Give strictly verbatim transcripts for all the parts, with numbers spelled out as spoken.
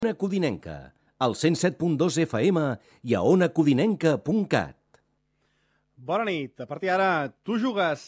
Ona Codinenca, al cent set punt dos F M i a ona codinenca punt cat. Bona nit, a partir d'ara, tu jugues...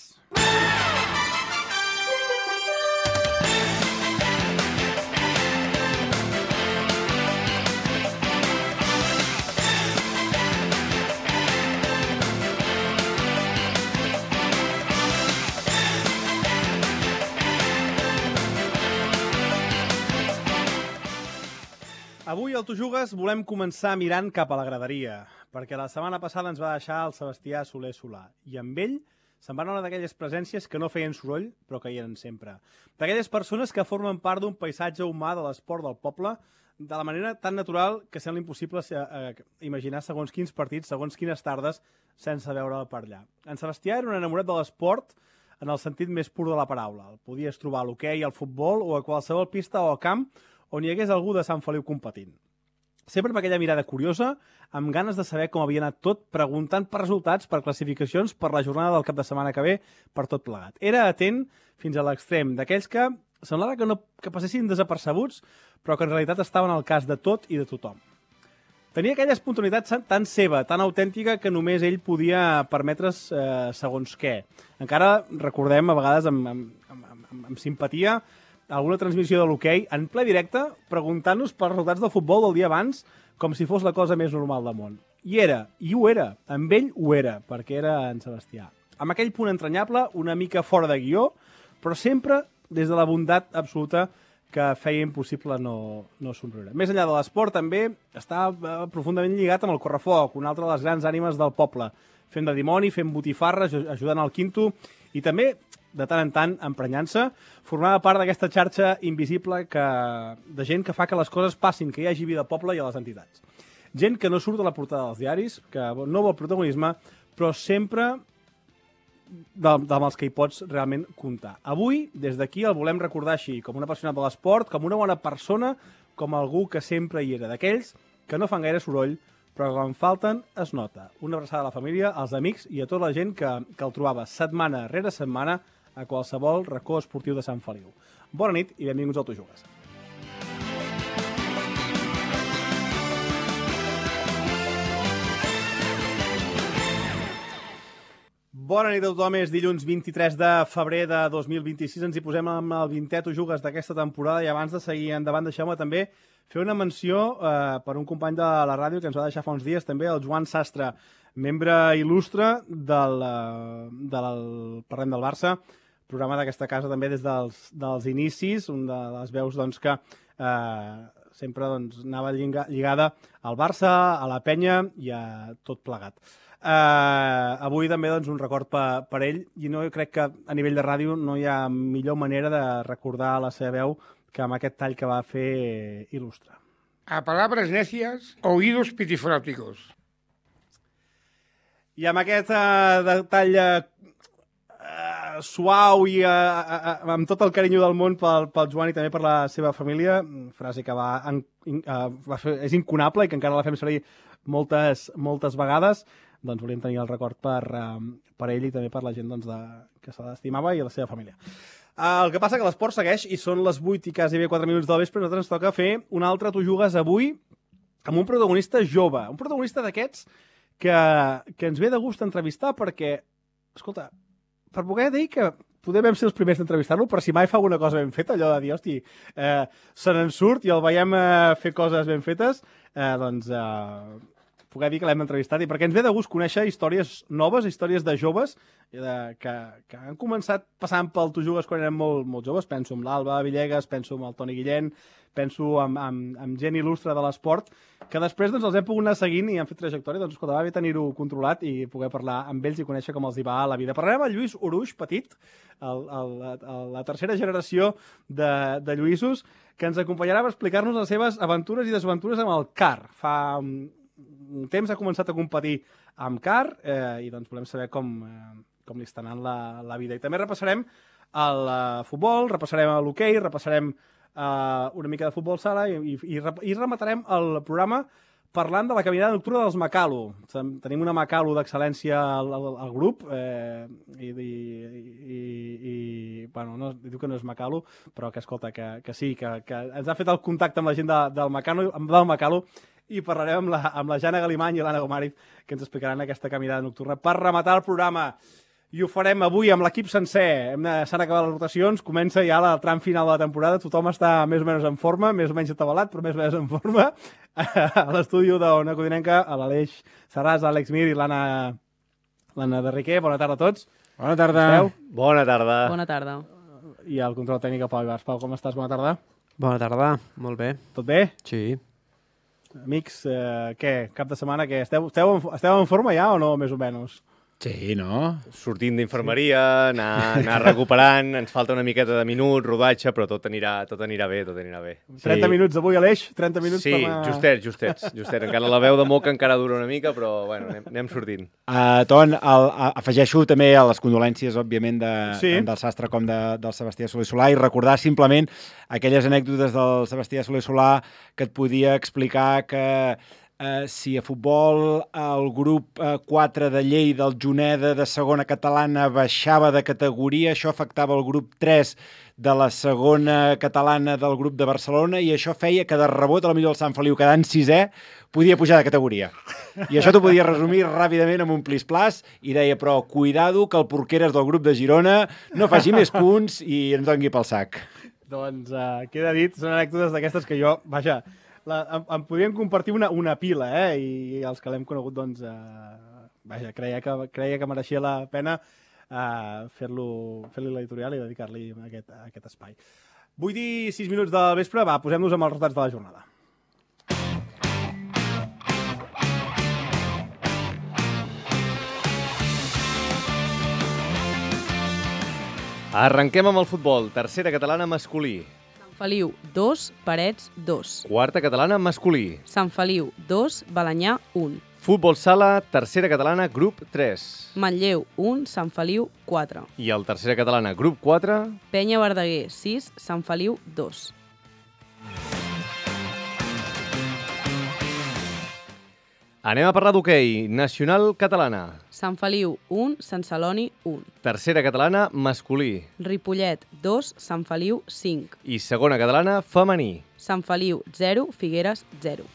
Avui al Tu Jugues volem començar mirant cap a la graderia, perquè la setmana passada ens va deixar el Sebastià Soler Solà, i amb ell se'n va una d'aquelles presències que no feien soroll, però que hi eren sempre. D'aquelles persones que formen part d'un paisatge humà de l'esport del poble, de la manera tan natural que sembla impossible eh, imaginar segons quins partits, segons quines tardes, sense veure'l per allà. En Sebastià era un enamorat de l'esport en el sentit més pur de la paraula. El podies trobar a l'hoquei, al futbol o a qualsevol pista o camp on hi hagués algú de Sant Feliu competint. Sempre amb aquella mirada curiosa, amb ganes de saber com havia anat tot, preguntant per resultats, per classificacions, per la jornada del cap de setmana que ve, per tot plegat. Era atent fins a l'extrem, d'aquells que semblava que, no, que passessin desapercebuts, però que en realitat estaven al cas de tot i de tothom. Tenia aquella espontaneïtat tan seva, tan autèntica, que només ell podia permetre's eh, segons què. Encara recordem, a vegades, amb, amb, amb, amb, amb simpatia, alguna transmissió de l'hoquei en ple directe, preguntant-nos pels resultats del futbol del dia abans, com si fos la cosa més normal del món. I era, i ho era, amb ell ho era, perquè era en Sebastià. Amb aquell punt entranyable, una mica fora de guió, però sempre des de la bondat absoluta que feia impossible no, no somriure. Més enllà de l'esport, també està profundament lligat amb el correfoc, una altra de les grans ànimes del poble, fent de dimoni, fent botifarres, ajudant al quinto, i també de tant en tant, emprenyant-se, formava part d'aquesta xarxa invisible que, de gent que fa que les coses passin, que hi hagi vida al poble i a les entitats. Gent que no surt a la portada dels diaris, que no vol protagonisme, però sempre amb els que hi pots realment comptar. Avui, des d'aquí, el volem recordar així, com un apassionat de l'esport, com una bona persona, com algú que sempre hi era, d'aquells que no fan gaire soroll, però quan falten es nota. Una abraçada a la família, als amics i a tota la gent que, que el trobava setmana rere setmana a qualsevol racó esportiu de Sant Feliu. Bona nit i benvinguts al Tu Jugues. Bona nit a tothom, és dilluns vint-i-tres de febrer de dos mil vint-i-sis, ens hi posem amb el vintè Tu Jugues d'aquesta temporada i abans de seguir endavant deixeu-me també fer una menció eh, per un company de la ràdio que ens va deixar fa uns dies també, el Joan Sastre, membre il·lustre del, del Parlem del Barça, programa d'aquesta casa també des dels, dels inicis, un de les veus doncs, que eh, sempre doncs, anava lligada al Barça, a la penya i a tot plegat. Eh, avui també doncs, un record per, per ell i no, jo crec que a nivell de ràdio no hi ha millor manera de recordar la seva veu que amb aquest tall que va fer il·lustre. A palabras necias, oídos pitifláticos. I amb aquest uh, tall uh, suau i uh, uh, amb tot el carinyo del món pel, pel Joan i també per la seva família, frase que va, en, uh, va fer, és incunable i que encara la fem servir moltes, moltes vegades, doncs volíem tenir el record per, uh, per ell i també per la gent doncs, de, que se l'estimava i la seva família. Uh, el que passa que l'esport segueix i són les vuit i quasi bé quatre minuts del vespre, nosaltres ens toca fer un altre Tu Jugues avui amb un protagonista jove, un protagonista d'aquests que, que ens ve de gust entrevistar perquè, escolta, per poder dir que podem ser els primers d'entrevistar-lo, però si mai fa alguna cosa ben feta, allò de dir, hosti, eh, se n'en surt i el veiem eh, fer coses ben fetes, eh, doncs eh, poder dir que l'hem entrevistat i perquè ens ve de gust conèixer històries noves, històries de joves de, que, que han començat passant pel Tu Jugues quan eren molt, molt joves, penso en l'Alba Villegas, penso en el Toni Guillén, penso en, en, en gent il·lustre de l'esport, que després doncs, els hem pogut anar seguint i han fet trajectòria, doncs escolta, va bé tenir-ho controlat i poder parlar amb ells i conèixer com els hi va a la vida. Parlarem amb Lluís Oruix, petit, el, el, el, la tercera generació de, de Lluïsos, que ens acompanyarà per explicar-nos les seves aventures i desaventures amb el car. Fa un temps ha començat a competir amb car eh, i doncs volem saber com, eh, com li està anant la, la vida. I també repassarem el uh, futbol, repassarem l'hoquei, repassarem uh, una mica de futbol sala i, i, i rematarem el programa parlant de la caminada nocturna dels Macalo. Tenim una Macalo d'excel·lència al, al, al grup eh, i, i, i, i bueno, no, diu que no és Macalo, però que escolta, que, que sí, que, que ens ha fet el contacte amb la gent de, del, Macano, del Macalo i parlarem amb la, amb la Jana Galimany i l'Anna Gomàriz, que ens explicaran aquesta caminada nocturna per rematar el programa. I ho farem avui amb l'equip sencer. S'han acabat les rotacions, comença ja el tram final de la temporada, tothom està més o menys en forma, més o menys atabalat, però més o menys en forma. A l'estudi d'Ona Codinenca, a l'Aleix Serràs, l'Àlex Mir i l'Anna de Riquer. Bona tarda a tots. Bona tarda. Bona tarda. Bona tarda. I el control tècnic, Pau Ibars. Pau, com estàs? Bona tarda. Bona tarda, molt bé. Tot bé? Sí. Amics, eh, què? Cap de setmana, què? Esteu, esteu, en, esteu en forma ja o no, més o menys? Sí, no? Sortint d'infermeria, anar, anar recuperant, ens falta una miqueta de minut, rodatge, però tot anirà, tot anirà bé, tot anirà bé. trenta minuts avui, Aleix? trenta minuts sí, per anar... Sí, justets, justets, justets. Encara la veu de moca encara dura una mica, però bueno, anem, anem sortint. Uh, Ton, el, a, afegeixo també a les condolències, òbviament, de, sí. tant del Sastre com de, del Sebastià Soler Solà, i recordar simplement aquelles anècdotes del Sebastià Soler Solà que et podia explicar que Uh, si a futbol el grup uh, quatre de Lleida, el Juneda de segona catalana, baixava de categoria, això afectava el grup tres de la segona catalana del grup de Barcelona i això feia que de rebot, a la millor el Sant Feliu quedant sisè, podia pujar de categoria. I això t'ho podia resumir ràpidament amb un plis-plas i deia, però cuidado que el Porqueres del grup de Girona no faci més punts i ens doni pel sac. Doncs uh, queda dit, són anècdotes d'aquestes que jo, vaja, La, em, em podríem compartir una, una pila, eh? I els que l'hem conegut, doncs, eh, vaja, creia que, creia que mereixia la pena eh, fer-lo, fer-li l'editorial i dedicar-li aquest, aquest espai. Vull dir sis minuts del vespre, va, posem-nos amb els resultats de la jornada. Arrenquem amb el futbol. Tercera catalana masculí. Feliu, dos, Parets, dos. Quarta catalana masculí. Sant Feliu, dos, Balanyà, un. Futbol sala, tercera catalana, grup tres. Manlleu, un, Sant Feliu, quatre. I el tercera catalana, grup quatre. Penya Verdaguer, sis, Sant Feliu, dos. Anem a parlar d'hoquei. Nacional catalana. Sant Feliu, un, Sant Celoni, un. Tercera catalana, masculí. Ripollet, dos, Sant Feliu, cinc. I segona catalana, femení. Sant Feliu, zero, Figueres, zero.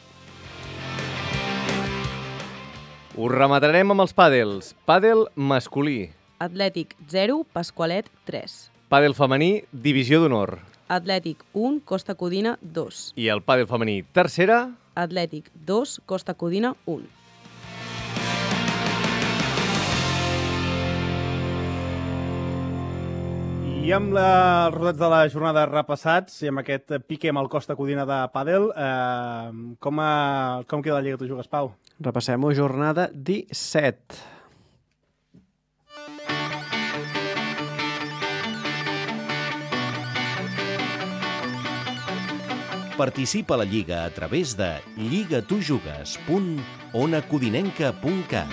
Ho rematarem amb els pàdels. Pàdel masculí. Atlètic, zero, Pasqualet, tres. Pàdel femení, divisió d'honor. Atlètic, un, Costa Codina, dos. I el pàdel femení, tercera. Atlètic, dos, Costa Codina, un. I amb la, els resultats de la jornada repassats i amb aquest pique amb el Costa Codina de pàdel, eh, com, a, com queda la Lliga que tu jugues, Pau? Repassem-ho, jornada disset. Participa a la Lliga a través de lligatujugues punt ona codinenca punt cat.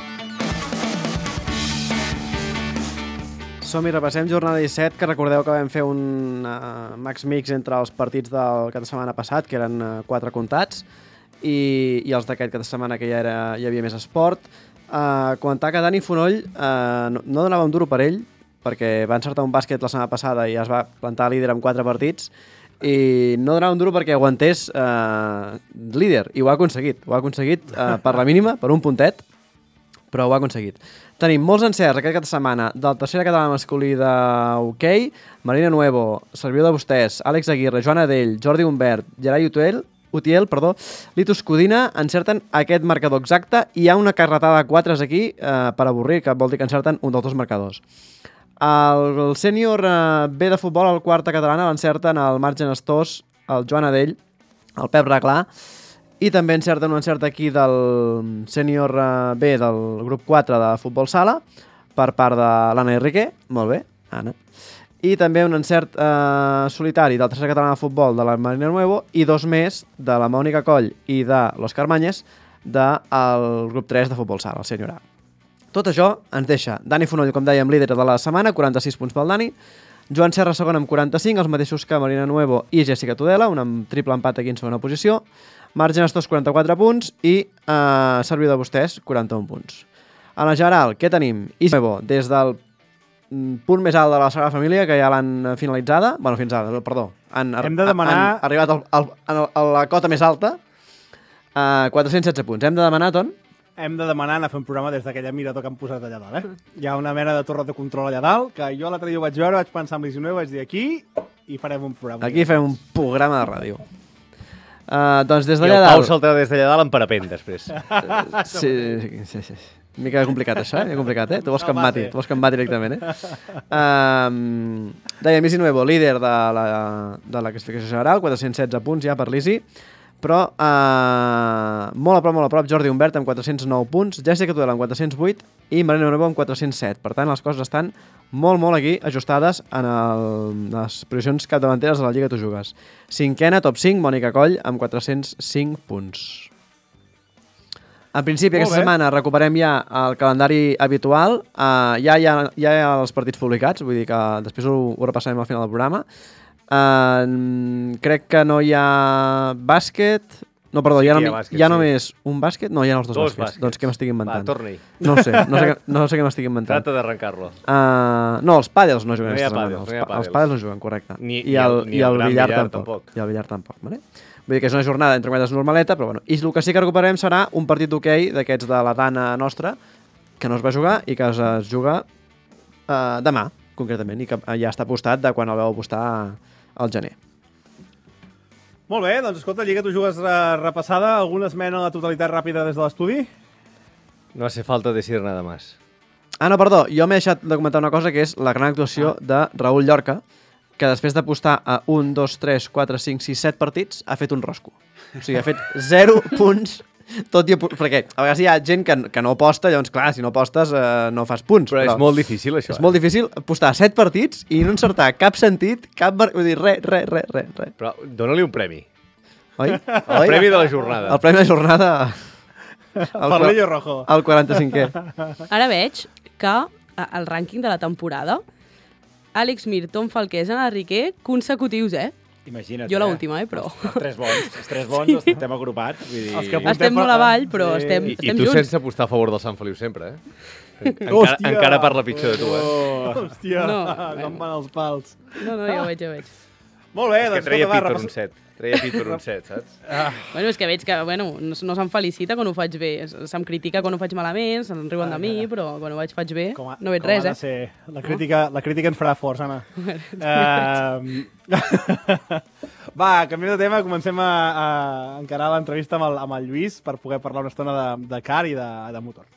Som-hi, repassem jornada disset, que recordeu que vam fer un uh, max mix entre els partits del cap de setmana passat, que eren uh, quatre comptats, i, i els d'aquest cap de setmana, que ja era, hi havia més esport. Uh, comentar que Dani Fonoll uh, no, no donava un duro per ell, perquè va encertar un bàsquet la setmana passada i es va plantar líder amb quatre partits, i no donava un duro perquè aguantés eh, líder, i ho ha aconseguit. Ho ha aconseguit eh, per la mínima, per un puntet, però ho ha aconseguit. Tenim molts encerts aquest cap de setmana del tercera catalana masculí d'hoquei, Marina Nuevo, Serviu de Vostès, Àlex Aguirre, Joan Adell, Jordi Humbert, Gerai Utiel, Utiel, perdó, Litus Codina encerten aquest marcador exacte i hi ha una carretada de quatres aquí eh, per avorrir, que vol dir que encerten un dels dos marcadors. El, el sènior eh, B de futbol, el quarta catalana, l'encerten el Marc Genestós, el Joan Adell, el Pep Reclà, i també encerten un encert aquí del sènior eh, B del grup quatre de futbol sala, per part de l'Anna Enrique, molt bé, Anna, i també un encert eh, solitari del tercer català de futbol de la Marina Nuevo i dos més de la Mònica Coll i de l'Òscar Manyes del grup tres de futbol sala, el sènior A. Tot això ens deixa Dani Fonoll, com dèiem, líder de la setmana, quaranta-sis punts pel Dani, Joan Serra segon amb quaranta-cinc, els mateixos que Marina Nuevo i Jessica Tudela, un amb triple empat aquí en segona posició, Marc Genestós, quaranta-quatre punts, i eh, servidor de vostès, quaranta-un punts. A la general, què tenim? Ismevo, des del punt més alt de la Sagrada Família, que ja l'han finalitzada, bueno, fins ara, perdó, han, Hem de demanar... han arribat al, al, al, a la cota més alta, a quatre-cents setze punts. Hem de demanar, Ton? Hem de demanar anar a fer un programa des d'aquella mirador que han posat allà dalt, eh? Hi ha una mena de torre de control allà dalt, que jo l'altre dia ho vaig veure, vaig pensar amb l'Isineu, vaig dir aquí i farem un programa. Aquí fem un programa de ràdio. Uh, doncs des I d'allà el Pau dalt... saltarà des d'allà dalt en parapent, després. Sí, sí, sí. Mica complicat, això, eh? Complicat, eh? Tu vols que em mati, tu vols que em mati directament, eh? Um, dèiem, Isi Nuevo, líder de la, de la classificació general, quatre-cents setze punts ja per l'Isi, però uh, molt a prop, molt a prop, Jordi Humbert amb quatre-cents nou punts, Jessica Tudela amb quatre-cents vuit i Marina Nuevo amb quatre-cents set. Per tant, les coses estan molt, molt aquí ajustades en el, les posicions capdavanteres de la Lliga Tu Jugues. Cinquena, top cinc, Mònica Coll amb quatre-cents cinc punts. En principi, aquesta setmana recuperem ja el calendari habitual. Uh, ja, ja, ja hi ha els partits publicats, vull dir que després ho, ho repassarem al final del programa. Uh, crec que no hi ha bàsquet... No, perdó, Sí hi ha, que hi ha no, bàsquet, hi ha sí. només un bàsquet? No, hi ha els dos, Dos bàsquets. bàsquets. Doncs què m'estic Va, inventant? torna-hi. No ho sé, no sé, què- no sé què m'estic inventant. Trata d'arrencar-lo. Uh, no, els pàdels no juguen No hi ha aquesta setmana. pàdels, Els, no hi ha pa- els pàdels. pàdels no juguen, correcte. Ni- I ni el, el- ni i el el gran billar, billar, tampoc. tampoc. I el billar tampoc, vale? Vull dir que és una jornada entre cometes normaleta, però bueno. I el que sí que recuperem serà un partit d'hoquei d'aquests de la Dana nostra, que no es va jugar i que es, es juga uh, demà, concretament, i que ja està apostat de quan el vau apostar al gener. Molt bé, doncs escolta, Lliga Tu Jugues eh, repassada. Alguna esmena a la totalitat ràpida des de l'estudi? No hace falta decir nada más. Ah, no, perdó, jo m'he deixat de comentar una cosa, que és la gran actuació de Raül Llorca, que després d'apostar a un, dos, tres, quatre, cinc, sis, set partits, ha fet un rosco. O sigui, ha fet zero punts, tot i... Perquè a vegades hi ha gent que, que no aposta, llavors, clar, si no apostes eh, no fas punts. Però, és molt difícil, això. És molt difícil apostar a set partits i no encertar cap sentit, cap... Vull dir, res, res, res, res, res. Però dona-li un premi. Oi? El premi de la jornada. El premi de jornada... El, Parlillo rojo. El quaranta-cinquè. Ara veig que a- al rànquing de la temporada Àlex Mir, Tom Falqués, Anna Riquer, consecutius, eh? Imagina't. Jo l'última, eh, però... Els tres bons, els tres bons sí. els estem agrupats. Vull dir... Els que apuntem Estem per- molt avall, però Sí. estem, I, I estem tu junts. sense apostar a favor del Sant Feliu sempre, eh? Encara, Hòstia! encara parla pitjor de tu, eh? Oh, hòstia, No, com van els pals. No, no, ja ho veig, ja ho veig. Molt bé, Que doncs treia escolta, va, pit per un repassa... set. Treia pit per un set, saps? Bueno, és que veig que, bueno, no, no se'm felicita quan ho faig bé. Se'm critica quan ho faig malament, se'n riuen de mi, però quan ho vaig faig bé, Com ha- no veig com res, ha de eh? ser. La crítica, la crítica ens farà forts, Anna. uh... Va, canviem de tema, comencem a, a encarar l'entrevista amb, el, amb el Lluís per poder parlar una estona de, de car i de, de motor.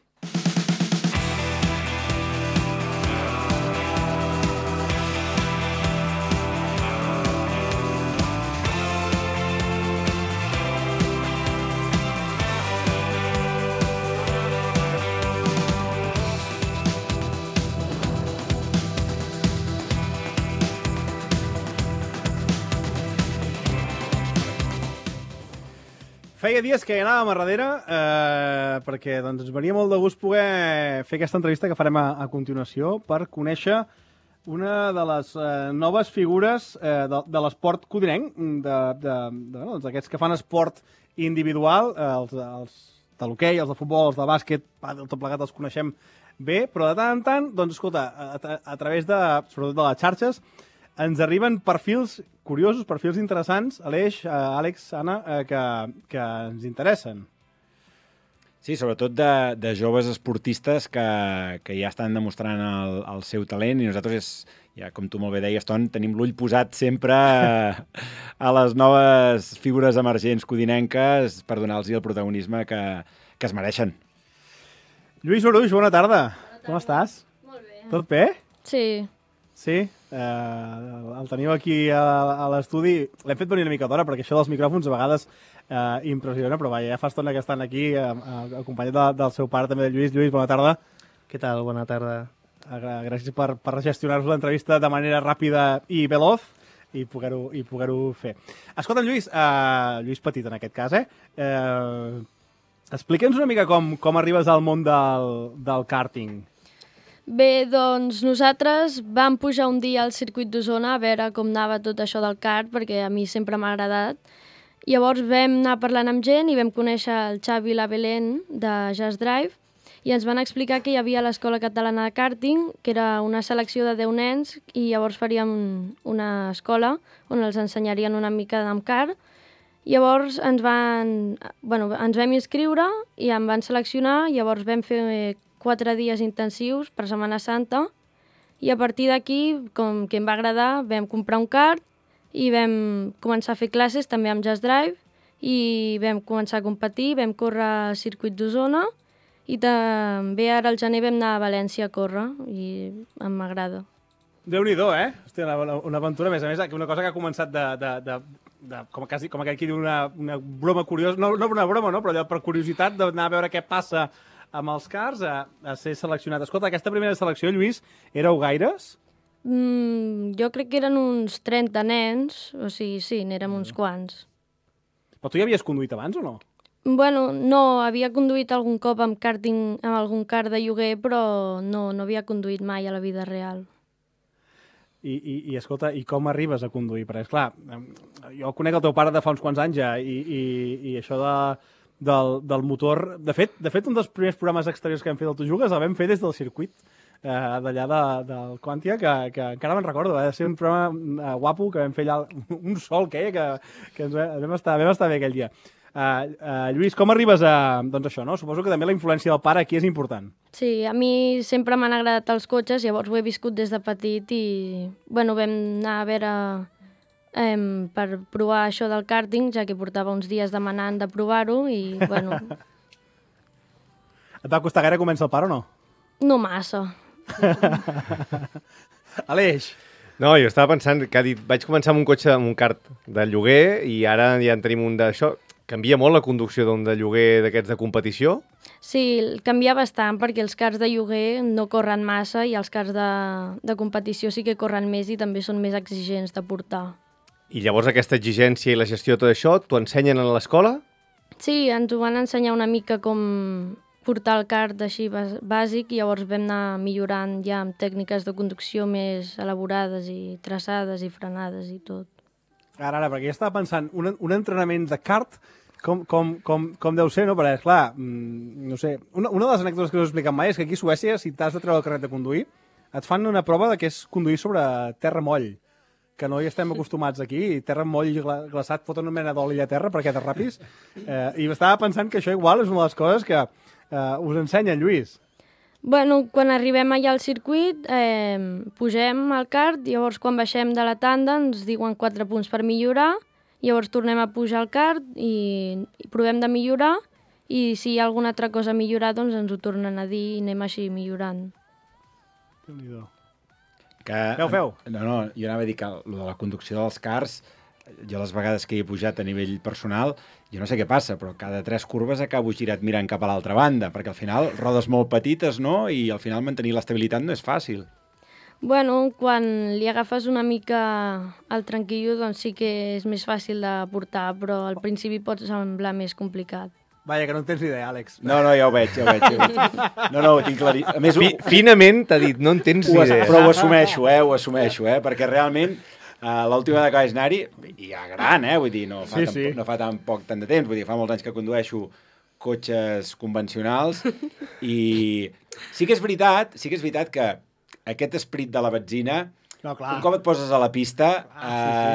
Feia dies que hi anàvem a darrere eh, perquè doncs, ens venia molt de gust poder fer aquesta entrevista que farem a, a continuació per conèixer una de les eh, noves figures eh, de, de l'esport codinenc, d'aquests de, de, de, doncs, aquests que fan esport individual, eh, els, els de l'hoquei, els de futbol, els de bàsquet, pàdel, tot plegat els coneixem bé, però de tant en tant, doncs, escolta, a, a, a través de, sobretot de les xarxes, ens arriben perfils curiosos, perfils interessants, Aleix, eh, Àlex, Anna, eh, que, que ens interessen. Sí, sobretot de, de joves esportistes que, que ja estan demostrant el, el seu talent i nosaltres, és, ja, com tu molt bé deies, Ton, tenim l'ull posat sempre a, a les noves figures emergents codinenques per donar-los el protagonisme que, que es mereixen. Lluís Oruix, bona tarda. Bona tarda. Com estàs? Molt bé. Tot bé? Sí. Sí? Eh, el teniu aquí a, a l'estudi. L'hem fet venir una mica d'hora, perquè això dels micròfons a vegades eh, impressiona, però vaja, ja fa estona que estan aquí, eh, eh, acompanyat de, del seu pare també, de Lluís. Lluís, bona tarda. Què tal? Bona tarda. Agra- Gràcies per, per gestionar-vos l'entrevista de manera ràpida i veloç i poder-ho i poder-ho fer. Escolta, Lluís, eh, Lluís Petit en aquest cas, eh? eh Explica'ns una mica com, com arribes al món del, del kàrting. Bé, doncs nosaltres vam pujar un dia al circuit d'Osona a veure com anava tot això del kart, perquè a mi sempre m'ha agradat, Llavors vam anar parlant amb gent i vam conèixer el Xavi i la Belén de Just Drive i ens van explicar que hi havia l'Escola Catalana de Karting, que era una selecció de deu nens, i llavors faríem una escola on els ensenyarien una mica amb kart. Llavors ens van, bueno, ens vam inscriure i em van seleccionar, llavors vam fer quatre dies intensius per Setmana Santa i a partir d'aquí, com que em va agradar, vam comprar un kart i vam començar a fer classes també amb Just Drive i vam començar a competir, vam córrer al circuit d'Osona i també ara al gener vam anar a València a córrer i em m'agrada. Déu-n'hi-do, eh? Hòstia, una, una aventura, a més a més, una cosa que ha començat de, de, de, de com, quasi, com aquell qui diu una, una broma curiosa, no, no una broma, no? Però allò per curiositat d'anar a veure què passa amb els cars, a, a ser seleccionat. Escolta, aquesta primera selecció, Lluís, éreu gaires? Mm, jo crec que eren uns trenta nens, o sigui, sí, n'érem uns quants. Però tu ja havies conduït abans o no? Bueno, no, havia conduït algun cop amb karting, amb algun kart de lloguer, però no, no havia conduït mai a la vida real. I, i, i escolta, i com arribes a conduir? Perquè, esclar, jo conec el teu pare de fa uns quants anys ja, i, i, i això de, del, del motor... De fet, de fet, un dels primers programes exteriors que vam fer del Tu Jugues el vam fer des del circuit eh, d'allà de, del Quantia, que, que encara me'n recordo, va ser un programa eh, guapo que vam fer allà, un sol que, que, que ens vam estar, vam estar bé aquell dia. Uh, uh, Lluís, com arribes a... Doncs això, no? Suposo que també la influència del pare aquí és important. Sí, a mi sempre m'han agradat els cotxes, llavors ho he viscut des de petit i, bueno, vam anar a veure eh, per provar això del kàrting, ja que portava uns dies demanant de provar-ho i, bueno... Et va costar gaire començar el pare o no? No massa. Aleix. No, jo estava pensant que ha dit, vaig començar amb un cotxe, amb un kart de lloguer i ara ja en tenim un d'això. Canvia molt la conducció d'un de lloguer d'aquests de competició? Sí, canvia bastant perquè els karts de lloguer no corren massa i els karts de, de competició sí que corren més i també són més exigents de portar. I llavors aquesta exigència i la gestió de tot això t'ho ensenyen a l'escola? Sí, ens ho van ensenyar una mica com portar el kart així bàsic i llavors vam anar millorant ja amb tècniques de conducció més elaborades i traçades i frenades i tot. Ara, ara, perquè jo estava pensant, un, un entrenament de kart, com, com, com, com deu ser, no? Perquè, clar, mmm, no sé, una, una de les anècdotes que us he explicat mai és que aquí a Suècia, si t'has de treure el carnet de conduir, et fan una prova de que és conduir sobre terra moll, que no hi estem acostumats aquí, i terra moll glaçat, foten una mena d'oli a terra perquè te rapis, eh, i estava pensant que això igual és una de les coses que eh, us ensenyen, Lluís. Bueno, quan arribem allà al circuit, eh, pugem al kart, llavors quan baixem de la tanda ens diuen quatre punts per millorar, llavors tornem a pujar al kart i, i provem de millorar i si hi ha alguna altra cosa a millorar doncs ens ho tornen a dir i anem així millorant. Déu-n'hi-do. Que, Feu, feu. No, no, jo anava a dir que el de la conducció dels cars, jo les vegades que hi he pujat a nivell personal, jo no sé què passa, però cada tres curves acabo girat mirant cap a l'altra banda, perquè al final rodes molt petites, no? I al final mantenir l'estabilitat no és fàcil. Bueno, quan li agafes una mica el tranquillo, doncs sí que és més fàcil de portar, però al principi pot semblar més complicat. Vaja, que no en tens idea, Àlex. No, no, ja ho veig, ja ho veig. Ja ho veig. No, no, ho tinc claríssim. A més, Fi, finament t'ha dit, no en tens ni idea. Però ho assumeixo, eh, ho assumeixo, eh, perquè realment Uh, l'última vegada que vaig anar-hi, i ja gran, eh? Vull dir, no fa, sí, tan, sí. no fa tan poc tant de temps, vull dir, fa molts anys que condueixo cotxes convencionals i sí que és veritat, sí que és veritat que aquest esperit de la benzina, no, clar. un cop et poses a la pista, ah, sí, sí.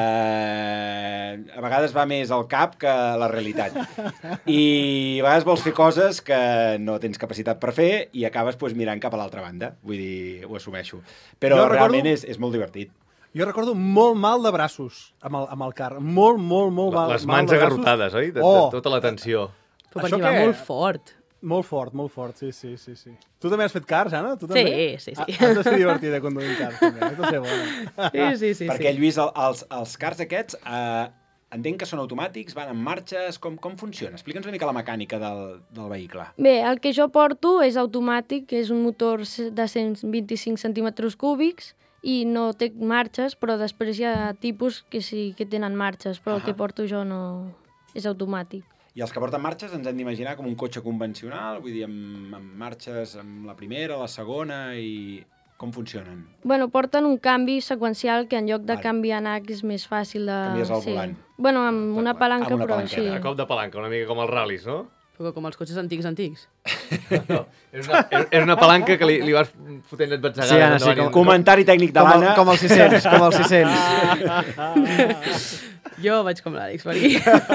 Eh, a vegades va més al cap que a la realitat. I a vegades vols fer coses que no tens capacitat per fer i acabes pues, mirant cap a l'altra banda. Vull dir, ho assumeixo. Però jo realment recordo... és, és molt divertit. Jo recordo molt mal de braços amb el, amb el car. Molt, molt, molt mal, Les mal mans de braços. agarrotades, oi? De, oh. de tota la tensió. Però perquè va molt fort. Molt fort, molt fort, sí, sí, sí, sí. Tu també has fet cars, Anna? Tu sí, també? sí, sí. Has de ser divertida conduint cars, també. Has de ser bona. Sí, sí, sí. Perquè, sí. Lluís, el, els, els cars aquests eh, entenc que són automàtics, van en marxes, com, com funciona? Explica'ns una mica la mecànica del, del vehicle. Bé, el que jo porto és automàtic, és un motor de cent vint-i-cinc centímetres cúbics i no té marxes, però després hi ha tipus que sí que tenen marxes, però uh -huh. el que porto jo no és automàtic. I els que porten marxes ens hem d'imaginar com un cotxe convencional, vull dir, amb, amb marxes amb la primera, la segona i... Com funcionen? Bueno, porten un canvi seqüencial que en lloc de Vale. canviar nacs és més fàcil de... Canvies el volant. Bueno, amb una palanca, Amb una però palanqueta. sí. A cop de palanca, una mica com els ral·lis, no? Però com els cotxes antics, antics. No, és una, és, és una palanca que li, li vas fotent et batzegades. Sí, Anna, sí, endavant i com- endavant. Comentari tècnic de Com, el, l'Anna. com els sis cents, com els sis cents. Jo vaig com l'Àlex, Marí.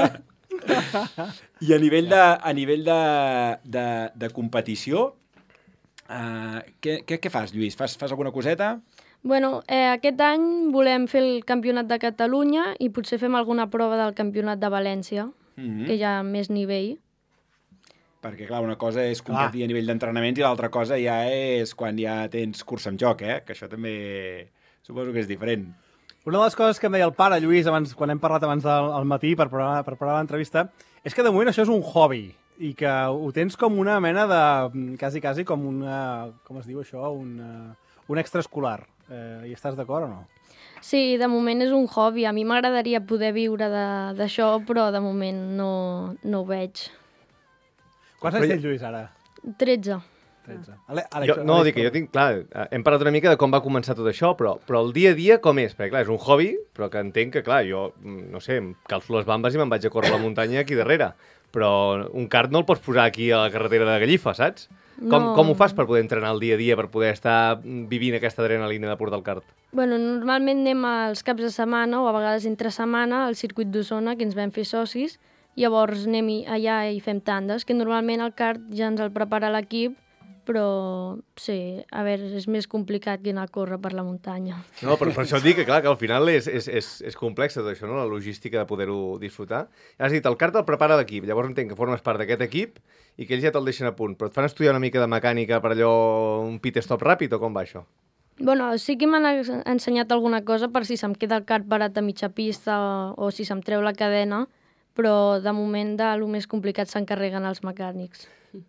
I a nivell de, a nivell de, de, de competició, uh, què, què, què fas, Lluís? Fas, fas alguna coseta? Bueno, eh, aquest any volem fer el Campionat de Catalunya i potser fem alguna prova del Campionat de València, Mm -hmm. que hi ha més nivell. Perquè, clar, una cosa és competir a nivell d'entrenaments i l'altra cosa ja és quan ja tens cursa amb joc, eh? Que això també suposo que és diferent. Una de les coses que em deia el pare, Lluís, abans, quan hem parlat abans del al matí per preparar, per preparar l'entrevista, és que de moment això és un hobby i que ho tens com una mena de... quasi, quasi com una... com es diu això? Un, un extraescolar. Eh, I estàs d'acord o no? Sí, de moment és un hobby. A mi m'agradaria poder viure de- d'això, però de moment no, no ho veig. Quants anys tens, Lluís, ara? tretze. tretze. Ale, Àlex, Jo, no, Àlex, dic que jo tinc, clar, hem parlat una mica de com va començar tot això, però, però el dia a dia com és? Perquè, clar, és un hobby, però que entenc que, clar, jo, no sé, em calço les bambes i me'n vaig a córrer a la muntanya aquí darrere. Però un kart no el pots posar aquí a la carretera de Gallifa, saps? Com, No. com ho fas per poder entrenar el dia a dia, per poder estar vivint aquesta adrenalina de portar el kart? Bueno, normalment anem als caps de setmana o a vegades entre setmana al circuit d'Osona, que ens vam fer socis, llavors anem i- allà i fem tandes, que normalment el kart ja ens el prepara l'equip, però sí, a veure, és més complicat que anar a córrer per la muntanya. No, però per això et dic que, clar, que al final és, és, és, és complex tot això, no? La logística de poder-ho disfrutar. Has dit, el kart el prepara l'equip, llavors entenc que formes part d'aquest equip i que ells ja te'l deixen a punt, però et fan estudiar una mica de mecànica per allò, un pit-stop ràpid o com va això? Bueno, sí que m'han ex- ensenyat alguna cosa per si se'm queda el kart parat a mitja pista o, o si se'm treu la cadena, però de moment de lo més complicat s'encarreguen els mecànics.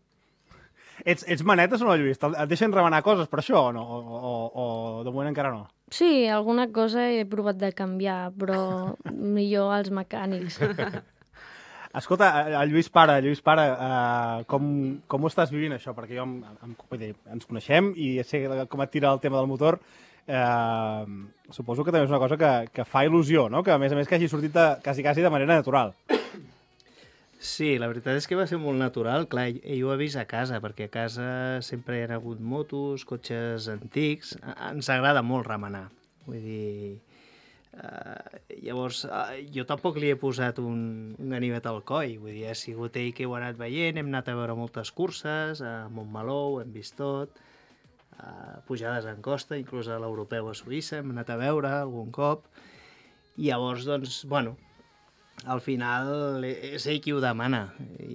Ets, ets manetes o no, Lluís? Te'l- Et deixen remenar coses per això o no? O, o, o de moment encara no? Sí, alguna cosa he provat de canviar, però millor els mecànics. Escolta, el Lluís Pare, Lluís Pare, uh, com, com ho estàs vivint això? Perquè jo, em, em, vull dir, ens coneixem i sé com et tira el tema del motor. Uh, suposo que també és una cosa que, que fa il·lusió, no? Que a més a més que hagi sortit de, quasi, quasi de manera natural. Sí, la veritat és que va ser molt natural. Clar, ell ho ha vist a casa, perquè a casa sempre hi ha hagut motos, cotxes antics. A- Ens agrada molt remenar. Vull dir... Uh, llavors, uh, jo tampoc li he posat un, un ganivet al coll. Vull dir, ha sigut ell que ho ha anat veient, hem anat a veure moltes curses, a Montmeló, hem vist tot, uh, pujades en costa, inclús a l'europeu a Suïssa, hem anat a veure algun cop. I llavors, doncs, bueno, al final és ell qui ho demana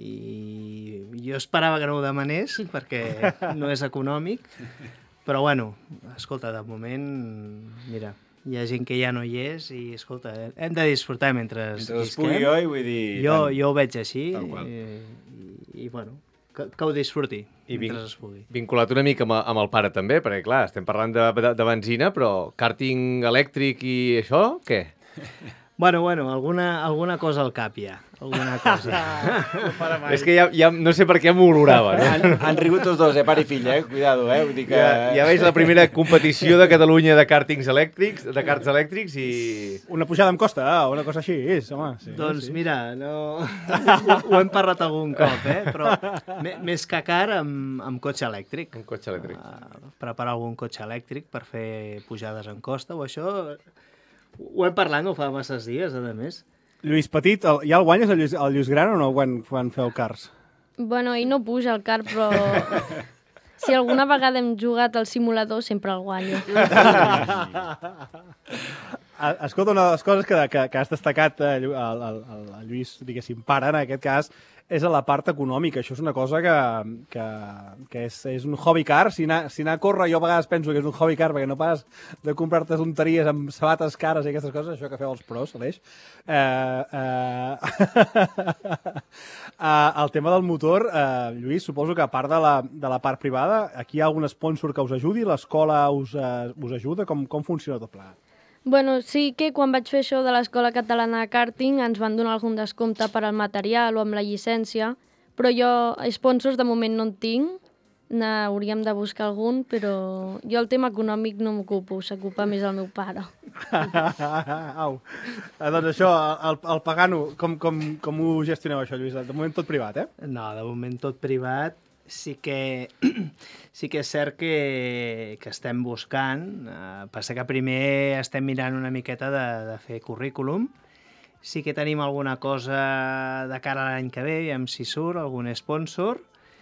i jo esperava que no ho demanés perquè no és econòmic, però bueno, escolta, de moment, mira, hi ha gent que ja no hi és i, escolta, hem de disfrutar mentre, Mentre es pugui, oi? Vull dir... Jo, tant. jo ho veig així Tal qual. i, i, i bueno, que, que ho disfruti I vin- mentre es pugui. Vinculat una mica amb, amb el pare també, perquè clar, estem parlant de, de, de benzina, però càrting elèctric i això, què? Bueno, bueno, alguna, alguna cosa al cap ja, alguna cosa. És que ja, ja no sé per què m'olorava, no? Han, han rigut tots dos, eh, pare i fill, eh? Cuidado, eh? Vull dir que... Ja, ja veig la primera competició de Catalunya de càrtings elèctrics, de karts elèctrics i... Una pujada amb costa, o una cosa així, és, home. Sí, Doncs sí. mira, no... ho, ho hem parlat algun cop, eh? Però me- més que car amb, amb cotxe elèctric. Un cotxe elèctric. Uh, preparar algun cotxe elèctric per fer pujades en costa o això... Ho hem parlat no fa masses dies, a més. Lluís Petit, el, ja el guanyes el Lluís, el Lluís Gran o no quan, quan feu cars? Bueno, ell no puja al kart, però si alguna vegada hem jugat al simulador, sempre el guanyo. Ah, escolta, una de les coses que, que, que has destacat eh, Llu- el, el, el, el Lluís, diguéssim, pare, en aquest cas, és a la part econòmica. Això és una cosa que, que, que és, és un hobby car. Si anar, si anar a córrer, jo a vegades penso que és un hobby car perquè no pas de comprar-te tonteries amb sabates cares i aquestes coses, això que feu els pros, Aleix. Eh, eh... eh, el tema del motor, eh, Lluís, suposo que a part de la, de la part privada, aquí hi ha algun sponsor que us ajudi? L'escola us, eh, us ajuda? Com, com funciona tot plegat? Bueno, sí que quan vaig fer això de l'Escola Catalana de Kàrting ens van donar algun descompte per al material o amb la llicència, però jo sponsors de moment no en tinc n'hauríem de buscar algun, però jo el tema econòmic no m'ocupo, s'ocupa més el meu pare. Au. Eh, doncs això, el, el pagano, com, com, com ho gestioneu això, Lluís? De moment tot privat, eh? No, de moment tot privat. Sí que, sí que és cert que, que estem buscant. Uh, passa que primer estem mirant una miqueta de, de fer currículum. Sí que tenim alguna cosa de cara a l'any que ve, aviam si surt, algun sponsor.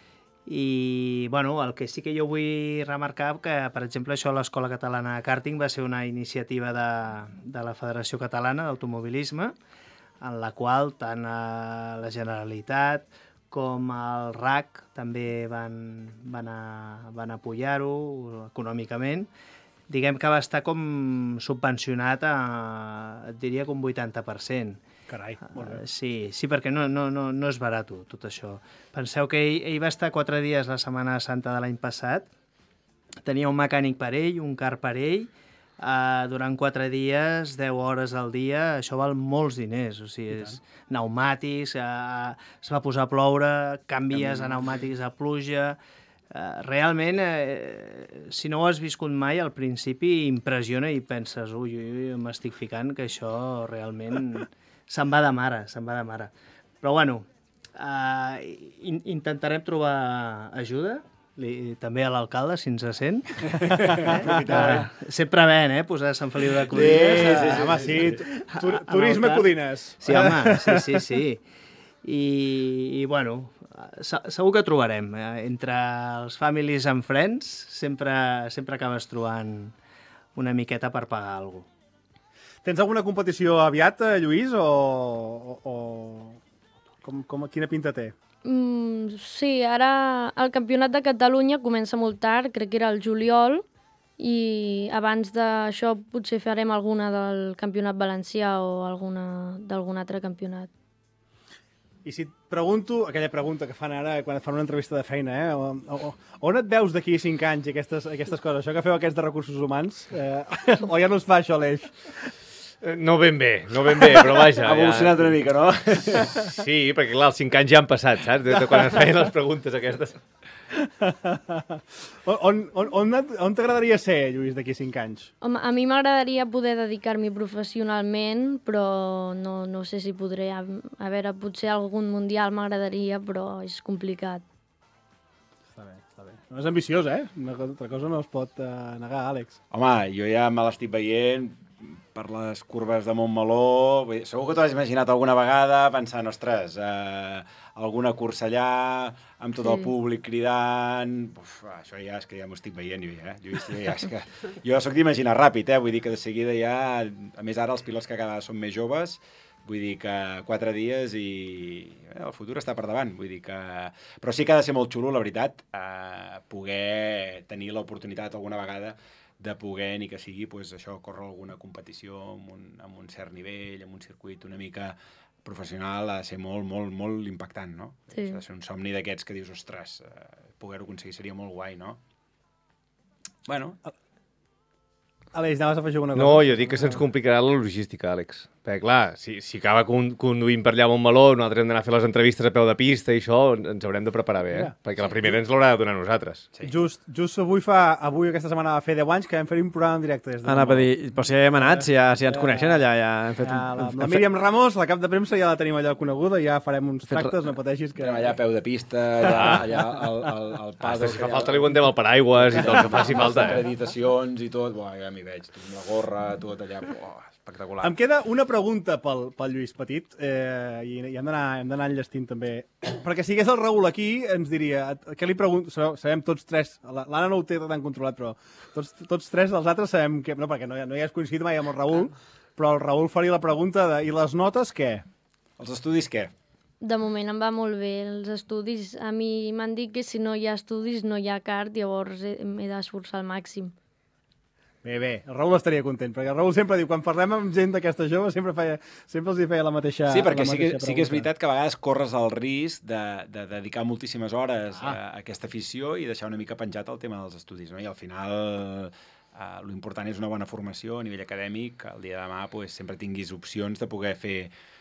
I, bueno, el que sí que jo vull remarcar que, per exemple, això a l'Escola Catalana de Kàrting va ser una iniciativa de, de la Federació Catalana d'Automobilisme, en la qual tant a la Generalitat com el R A C també van, van, a, van apoyar-ho econòmicament. Diguem que va estar com subvencionat a, et diria que un vuitanta per cent. Carai, molt bé. Uh, sí, sí, perquè no, no, no, no és barat tot això. Penseu que ell, ell va estar quatre dies la Setmana Santa de l'any passat, tenia un mecànic per ell, un car per ell, Uh, durant quatre dies, deu hores al dia, això val molts diners, o sigui, és pneumàtics, uh, es va posar a ploure, canvies a pneumàtics a pluja. Uh, realment, uh, si no ho has viscut mai, al principi impressiona i penses, ui, ui, ui, m'estic ficant, que això realment se'n va de mare, se'n va de mare. Però bueno, uh, in intentarem trobar ajuda, Li, també a l'alcalde, si ens sent. eh? Sempre ven, eh? Posar Sant Feliu de Codines. Sí, sí, sí, home, sí. Tur turisme Codines. Sí, home, sí, sí, sí. I, i bueno, segur que trobarem. Entre els families and friends sempre, sempre acabes trobant una miqueta per pagar alguna cosa. Tens alguna competició aviat, Lluís, o, o, o... Com, com, quina pinta té? Mm, sí, ara el Campionat de Catalunya comença molt tard, crec que era el juliol, i abans d'això potser farem alguna del Campionat Valencià o alguna d'algun altre campionat. I si et pregunto, aquella pregunta que fan ara quan et fan una entrevista de feina, eh? O, o, on et veus d'aquí cinc anys, aquestes, aquestes coses? Això que feu aquests de recursos humans? Eh, o ja no es fa això, l'Eix? No ben bé, no ben bé, però vaja. Ha evolucionat ja... una mica, no? Sí, perquè clar, els cinc anys ja han passat, saps? De, de quan es feien les preguntes aquestes. on on, on, on t'agradaria ser, Lluís, d'aquí cinc anys? Home, a mi m'agradaria poder dedicar-m'hi professionalment, però no, no sé si podré. A, a veure, potser algun mundial m'agradaria, però és complicat. Està bé, està bé. No és ambiciós, eh? Una altra cosa no es pot uh, negar, Àlex. Home, jo ja me l'estic veient per les curves de Montmeló. Segur que t'ho has imaginat alguna vegada pensant, ostres, eh, alguna cursa allà, amb tot sí. el públic cridant... Uf, això ja és que ja m'ho estic veient jo ja. Jo, ja és que... jo soc d'imaginar ràpid, eh? Vull dir que de seguida ja... A més, ara els pilots que cada vegada són més joves, vull dir que quatre dies i eh, el futur està per davant. Vull dir que... Però sí que ha de ser molt xulo, la veritat, eh, poder tenir l'oportunitat alguna vegada de poder, ni que sigui, pues, això, córrer alguna competició amb un, amb un cert nivell, amb un circuit una mica professional, ha de ser molt, molt, molt impactant, no? Sí. Ha de ser un somni d'aquests que dius, ostres, eh, poder-ho aconseguir seria molt guai, no? Bueno... Àlex, anaves a afegir alguna cosa? No, jo dic que se'ns complicarà la logística, Àlex. Perquè, clar, si, si acaba conduint per allà a Montmeló, nosaltres hem d'anar a fer les entrevistes a peu de pista i això, ens haurem de preparar bé, eh? Ja. Perquè la primera ens l'haurà de donar nosaltres. Sí. Just, just avui fa, avui aquesta setmana va fer deu anys que vam fer un programa en directe des de Anava a dir, però si ja hem anat, si ja, si ja ens coneixen allà, ja hem fet... Ja, un, la, hem la fet... Míriam Ramos, la cap de premsa, ja la tenim allà coneguda, ja farem uns Fet... tractes, no pateixis que... Anem allà a peu de pista, allà, allà al, al, al Hasta paddock... si fa falta li guantem el paraigües i tot, que faci falta, eh? Acreditacions i tot, buah, ja m'hi veig, tot amb la gorra, tot allà, buah, espectacular. Em queda una pregunta pel, pel Lluís Petit, eh, i, i hem d'anar enllestint també. Perquè si hagués el Raül aquí, ens diria, què li pregunto? Sabem tots tres, l'Anna no ho té tan controlat, però tots, tots tres, els altres sabem que... No, perquè no, no hi has coincidit mai amb el Raül, però el Raül faria la pregunta de, i les notes, què? Els estudis, què? De moment em va molt bé. Els estudis, a mi m'han dit que si no hi ha estudis no hi ha cart, llavors m'he d'esforçar al màxim. Bé, bé, el Raül estaria content, perquè el Raül sempre diu, quan parlem amb gent d'aquesta jove, sempre, feia, sempre els hi feia la mateixa Sí, perquè la sí que, mateixa sí que és veritat que a vegades corres el risc de, de dedicar moltíssimes hores ah. a, a aquesta afició i deixar una mica penjat el tema dels estudis, no? I al final eh, l'important és una bona formació a nivell acadèmic, que el dia de demà pues, sempre tinguis opcions de poder fer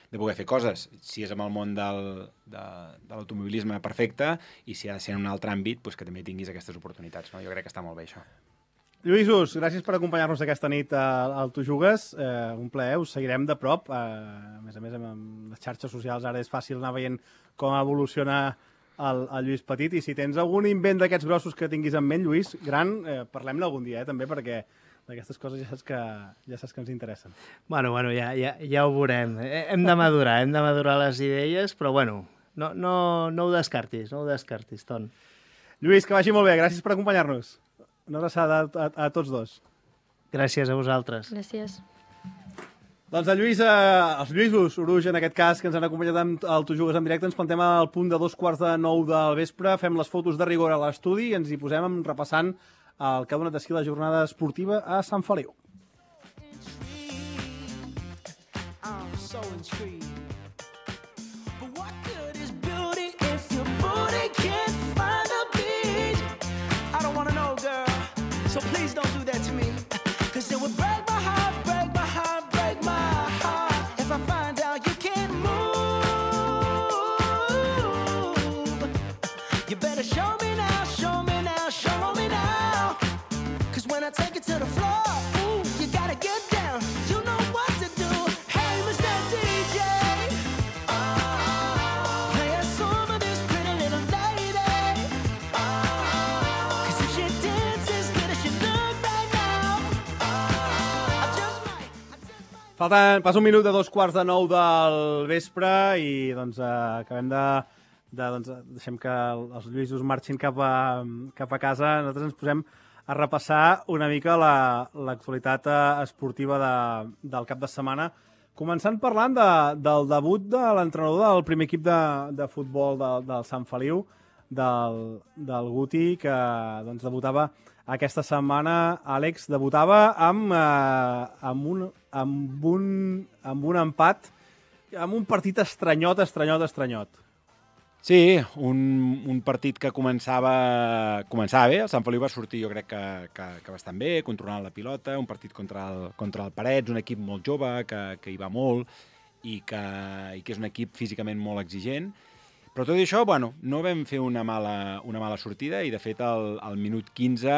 de poder fer coses. Si és amb el món del, de, de l'automobilisme, perfecte, i si ha de ser en un altre àmbit, doncs que també tinguis aquestes oportunitats. No? Jo crec que està molt bé, això. Lluïsos, gràcies per acompanyar-nos aquesta nit al Tu Jugues. Eh, un plaer, us seguirem de prop. Eh, a més a més, amb les xarxes socials ara és fàcil anar veient com evoluciona el, el Lluís Petit. I si tens algun invent d'aquests grossos que tinguis en ment, Lluís, gran, eh, parlem-ne algun dia, eh, també, perquè d'aquestes coses ja saps que, ja saps que ens interessen. Bueno, bueno, ja, ja, ja ho veurem. Hem de madurar, hem de madurar les idees, però bueno, no, no, no ho descartis, no ho descartis, Ton. Lluís, que vagi molt bé, gràcies per acompanyar-nos. Una abraçada a, a, a tots dos. Gràcies a vosaltres. Gràcies. Doncs a Lluís, eh, els Lluïsos Oruig, en aquest cas, que ens han acompanyat amb el Tu Jugues en directe, ens plantem al punt de dos quarts de nou del vespre, fem les fotos de rigor a l'estudi i ens hi posem repassant el que ha donat de si la jornada esportiva a Sant Feliu. So please don't do that to me, cause it would break my heart, break my heart, break my heart, if I find out you can't move. You better show me now, show me now, show me now, cause when I take it to the floor, ooh, you gotta get down, you know what to do. Hey, Mister D J, oh, play a song of this pretty little lady, oh, cause if she dances good as she look right now, I just might, I just might. Falten pas un minut de dos quarts de nou del vespre i doncs eh, acabem de... de doncs, deixem que els Lluïsos marxin cap a, cap a casa. Nosaltres ens posem a repassar una mica l'actualitat la, esportiva de, del cap de setmana, començant parlant de, del debut de l'entrenador del primer equip de, de futbol del, del Sant Feliu, del, del Guti, que doncs, debutava aquesta setmana. Àlex, debutava amb, eh, amb, un, amb, un, amb un empat, amb un partit estranyot, estranyot, estranyot. Sí, un, un partit que començava, començava bé. El Sant Feliu va sortir, jo crec que, que, que bastant bé, controlant la pilota, un partit contra el, contra el Parets, un equip molt jove, que, que hi va molt i que, i que és un equip físicament molt exigent. Però tot i això, bueno, no vam fer una mala, una mala sortida i, de fet, al, al minut quinze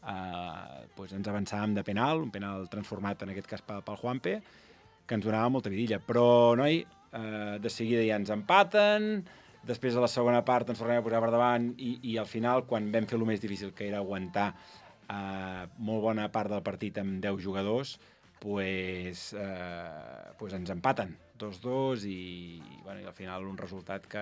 eh, doncs ens avançàvem de penal, un penal transformat, en aquest cas, pel, pel Juanpe, que ens donava molta vidilla. Però, noi, eh, de seguida ja ens empaten. Després, a la segona part, ens tornem a posar per davant i, i al final, quan vam fer el més difícil, que era aguantar eh, molt bona part del partit amb deu jugadors, pues, eh, pues ens empaten dos dos i, bueno, i al final un resultat que,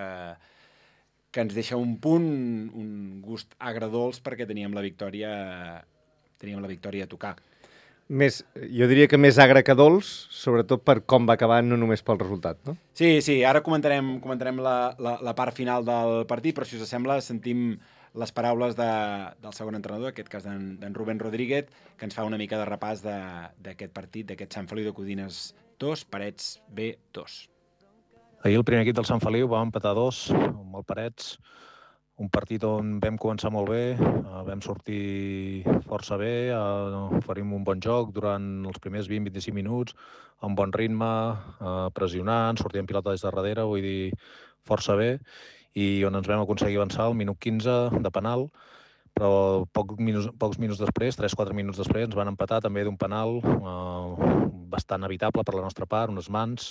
que ens deixa un punt, un gust agredolç, perquè teníem la victòria, teníem la victòria a tocar. Més, jo diria que més agre que dolç, sobretot per com va acabar, no només pel resultat, no? Sí, sí, ara comentarem, comentarem la, la, la part final del partit, però si us sembla sentim les paraules de, del segon entrenador, en aquest cas d'en Rubén Rodríguez, que ens fa una mica de repàs d'aquest partit, d'aquest Sant Feliu de Codines dos, Parets B dos. Ahir el primer equip del Sant Feliu va empatar dos amb el Parets, un partit on vam començar molt bé, vam sortir força bé, oferim un bon joc durant els primers vint a vint-i-cinc minuts, amb bon ritme, pressionant, sortint pilota des de darrere, vull dir, força bé, i on ens vam aconseguir avançar al minut quinze de penal, però pocs minuts, pocs minuts després, tres quatre minuts després, ens van empatar també d'un penal eh, bastant evitable per la nostra part, unes mans,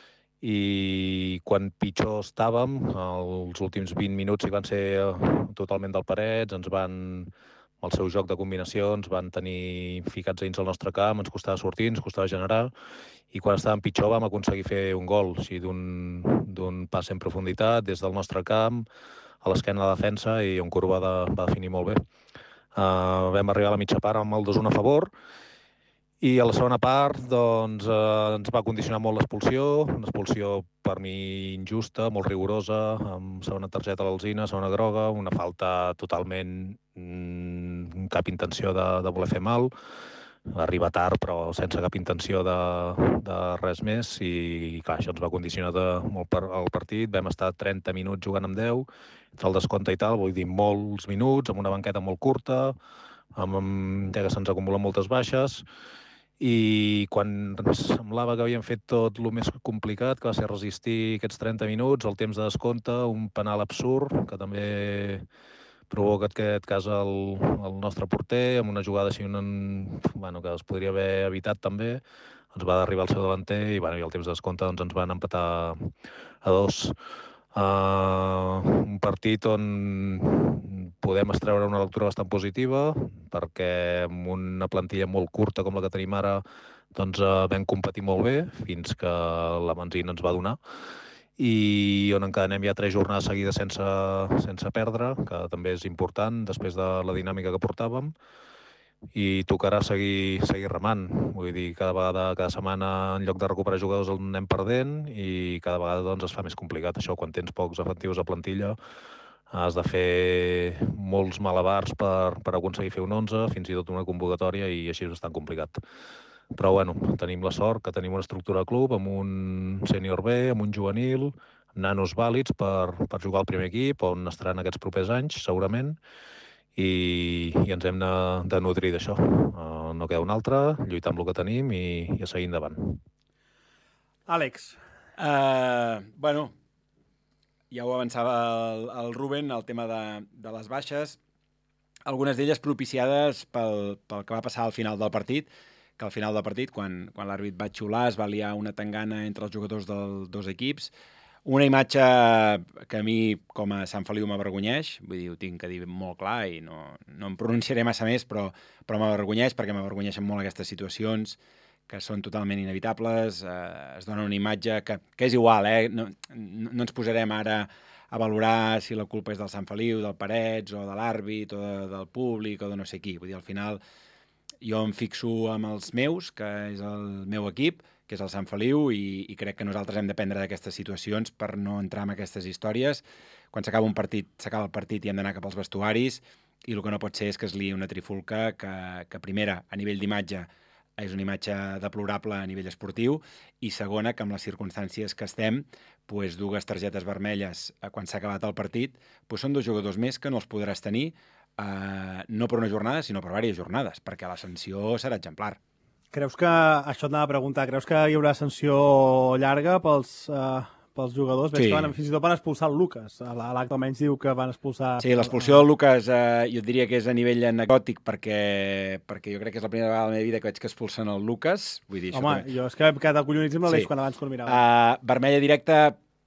i quan pitjor estàvem, els últims vint minuts hi van ser totalment del Parets, ens van, el seu joc de combinacions, van tenir ficats dins el nostre camp, ens costava sortir, ens costava generar, i quan estàvem pitjor vam aconseguir fer un gol, o sigui, d'un pas en profunditat, des del nostre camp, a l'esquena de la defensa, i on Curva va, va definir molt bé. Uh, vam arribar a la mitja part amb el dos un a favor, i a la segona part doncs, eh, ens va condicionar molt l'expulsió, una expulsió per mi injusta, molt rigorosa, amb segona targeta a l'Alzina, segona groga, una falta totalment mmm, cap intenció de, de voler fer mal, arriba tard però sense cap intenció de, de res més, i clar, això ens va condicionar de, molt per, el partit. Vam estar trenta minuts jugant amb deu, entre el descompte i tal, vull dir molts minuts, amb una banqueta molt curta, amb, amb, ja que se'ns acumulen moltes baixes, i quan semblava que havíem fet tot el més complicat, que va ser resistir aquests trenta minuts, el temps de descompte, un penal absurd, que també provoca en aquest cas el, el nostre porter, amb una jugada així, un, bueno, que es podria haver evitat també, ens va arribar el seu davanter i, bueno, i el temps de descompte doncs, ens van empatar a dos. Uh, un partit on podem extreure una lectura bastant positiva, perquè amb una plantilla molt curta com la que tenim ara doncs, uh, vam competir molt bé fins que la benzina ens va donar, i on encadenem ja tres jornades seguides sense, sense perdre, que també és important després de la dinàmica que portàvem, i tocarà seguir, seguir remant. Vull dir, cada vegada, cada setmana, en lloc de recuperar jugadors, el anem perdent i cada vegada doncs, es fa més complicat. Això, quan tens pocs efectius a plantilla, has de fer molts malabars per, per aconseguir fer un onze, fins i tot una convocatòria, i així és bastant complicat. Però, bueno, tenim la sort que tenim una estructura de club amb un sènior B, amb un juvenil, nanos vàlids per, per jugar al primer equip, on estaran aquests propers anys, segurament, i, i ens hem de, de nutrir d'això. Uh, no queda un altre, lluitar amb el que tenim i, i a seguir endavant. Àlex. Uh, bueno, ja ho avançava el, el Ruben, el tema de, de les baixes, algunes d'elles propiciades pel, pel que va passar al final del partit, que al final del partit, quan, quan l'àrbit va xiular, es va liar una tangana entre els jugadors dels dos equips. Una imatge que a mi, com a Sant Feliu, m'avergonyeix, vull dir, ho tinc que dir molt clar i no, no em pronunciaré massa més, però, però m'avergonyeix perquè m'avergonyeixen molt aquestes situacions que són totalment inevitables. Eh, es dona una imatge que, que és igual, eh? No, no, no ens posarem ara a valorar si la culpa és del Sant Feliu, del Parets, o de l'àrbit, o de, del públic, o de no sé qui. Vull dir, al final jo em fixo amb els meus, que és el meu equip, que és el Sant Feliu, i, i crec que nosaltres hem d'aprendre d'aquestes situacions per no entrar en aquestes històries. Quan s'acaba un partit, s'acaba el partit i hem d'anar cap als vestuaris, i el que no pot ser és que es liï una trifulca que, que primera, a nivell d'imatge, és una imatge deplorable a nivell esportiu, i segona, que amb les circumstàncies que estem, pues, dues targetes vermelles quan s'ha acabat el partit, pues, són dos jugadors més que no els podràs tenir, eh, no per una jornada, sinó per diverses jornades, perquè la sanció serà exemplar. Creus que, això et anava a preguntar, creus que hi haurà sanció llarga pels, uh, pels jugadors? Veig Sí. que van, fins i tot van expulsar el Lucas. A l'acte almenys diu que van expulsar... Sí, l'expulsió del Lucas eh, jo et diria que és a nivell anecdòtic perquè, perquè jo crec que és la primera vegada a la meva vida que veig que expulsen el Lucas. Vull dir, Home, això jo és que he quedat acollonits amb la Sí. l'eix quan abans quan mirava. Uh, vermella directa,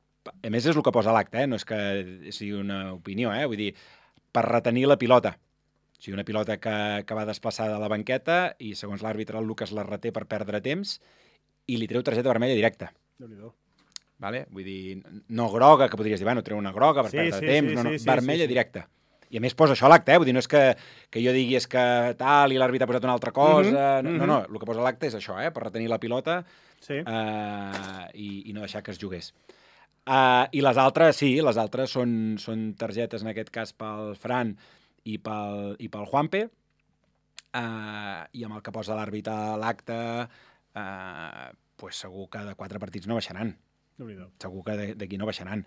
a més és el que posa l'acte, eh? No és que sigui una opinió, eh? Vull dir, per retenir la pilota. O sigui, una pilota que, que va desplaçar de la banqueta i, segons l'àrbitre, el Lucas la reté per perdre temps i li treu targeta vermella directa. Déu-n'hi-do. Vale? Vull dir, no groga, que podries dir, bueno, treu una groga per Sí, perdre sí, temps, sí, no, no, sí, sí, vermella sí, sí. directa. I a més posa això a l'acte, eh? Vull dir, no és que, que jo digui és que tal i l'àrbitre ha posat una altra cosa, Mhm, no, no, no, el que posa a l'acte és això, eh? Per retenir la pilota Sí. uh, i, i no deixar que es jugués. Uh, I les altres, sí, les altres són, són targetes, en aquest cas, pel Fran i pel, i pel Juanpe, uh, i amb el que posa l'àrbitre a l'acte, uh, pues segur que de quatre partits no baixaran. Déu-n'hi-do. Segur que de- d'aquí no baixaran.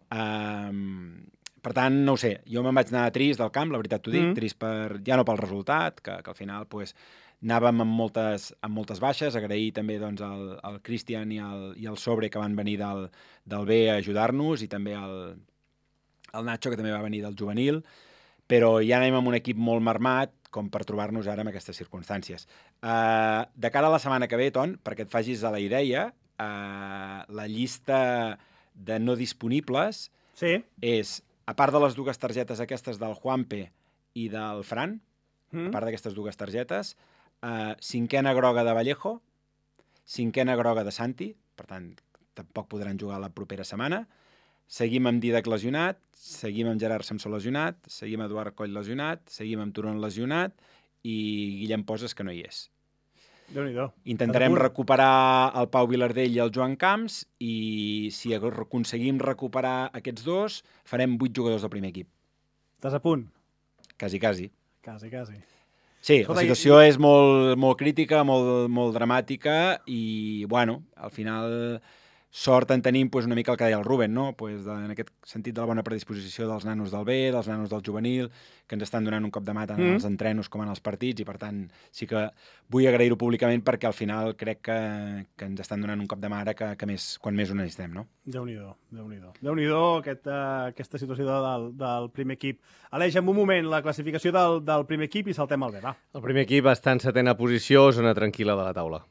Um, per tant, no ho sé, jo me'n vaig anar trist del camp, la veritat t'ho dic, Mm. trist per, ja no pel resultat, que, que al final pues, anàvem amb moltes, amb moltes baixes, agrair també doncs, al, al Cristian i al, i al Sobre que van venir del, del B a ajudar-nos, i també al, al Nacho, que també va venir del juvenil, però ja anem amb un equip molt marmat com per trobar-nos ara en aquestes circumstàncies. Uh, de cara a la setmana que ve, Ton, perquè et facis a la idea, uh, la llista de no disponibles sí. és, a part de les dues targetes aquestes del Juanpe i del Fran, Mm. a part d'aquestes dues targetes, uh, cinquena groga de Vallejo, cinquena groga de Santi, per tant, tampoc podran jugar la propera setmana. Seguim amb Didac lesionat, seguim amb Gerard Samsó lesionat, seguim amb Eduard Coll lesionat, seguim amb Turon lesionat i Guillem Poses, que no hi és. Déu-n'hi-do. Intentarem Cada punt. recuperar el Pau Vilardell i el Joan Camps, i si aconseguim recuperar aquests dos, farem vuit jugadors del primer equip. Estàs a punt? Quasi, quasi. Quasi, quasi. Sí, Escolta, la i- situació és molt, molt crítica, molt, molt dramàtica, i, bueno, al final sort en tenim pues, una mica el que deia el Ruben, no? Pues, de, en aquest sentit de la bona predisposició dels nanos del B, dels nanos del juvenil, que ens estan donant un cop de mà tant en Mm. els entrenos com en els partits, i per tant sí que vull agrair-ho públicament perquè al final crec que, que ens estan donant un cop de mà ara que, que més, quan més ho necessitem, no? Déu-n'hi-do, Déu-n'hi-do. Déu-n'hi-do aquest, uh, aquesta situació del, del primer equip. Aleix, en un moment, la classificació del, del primer equip i saltem al B, va. El primer equip està en setena posició, zona tranquil·la de la taula.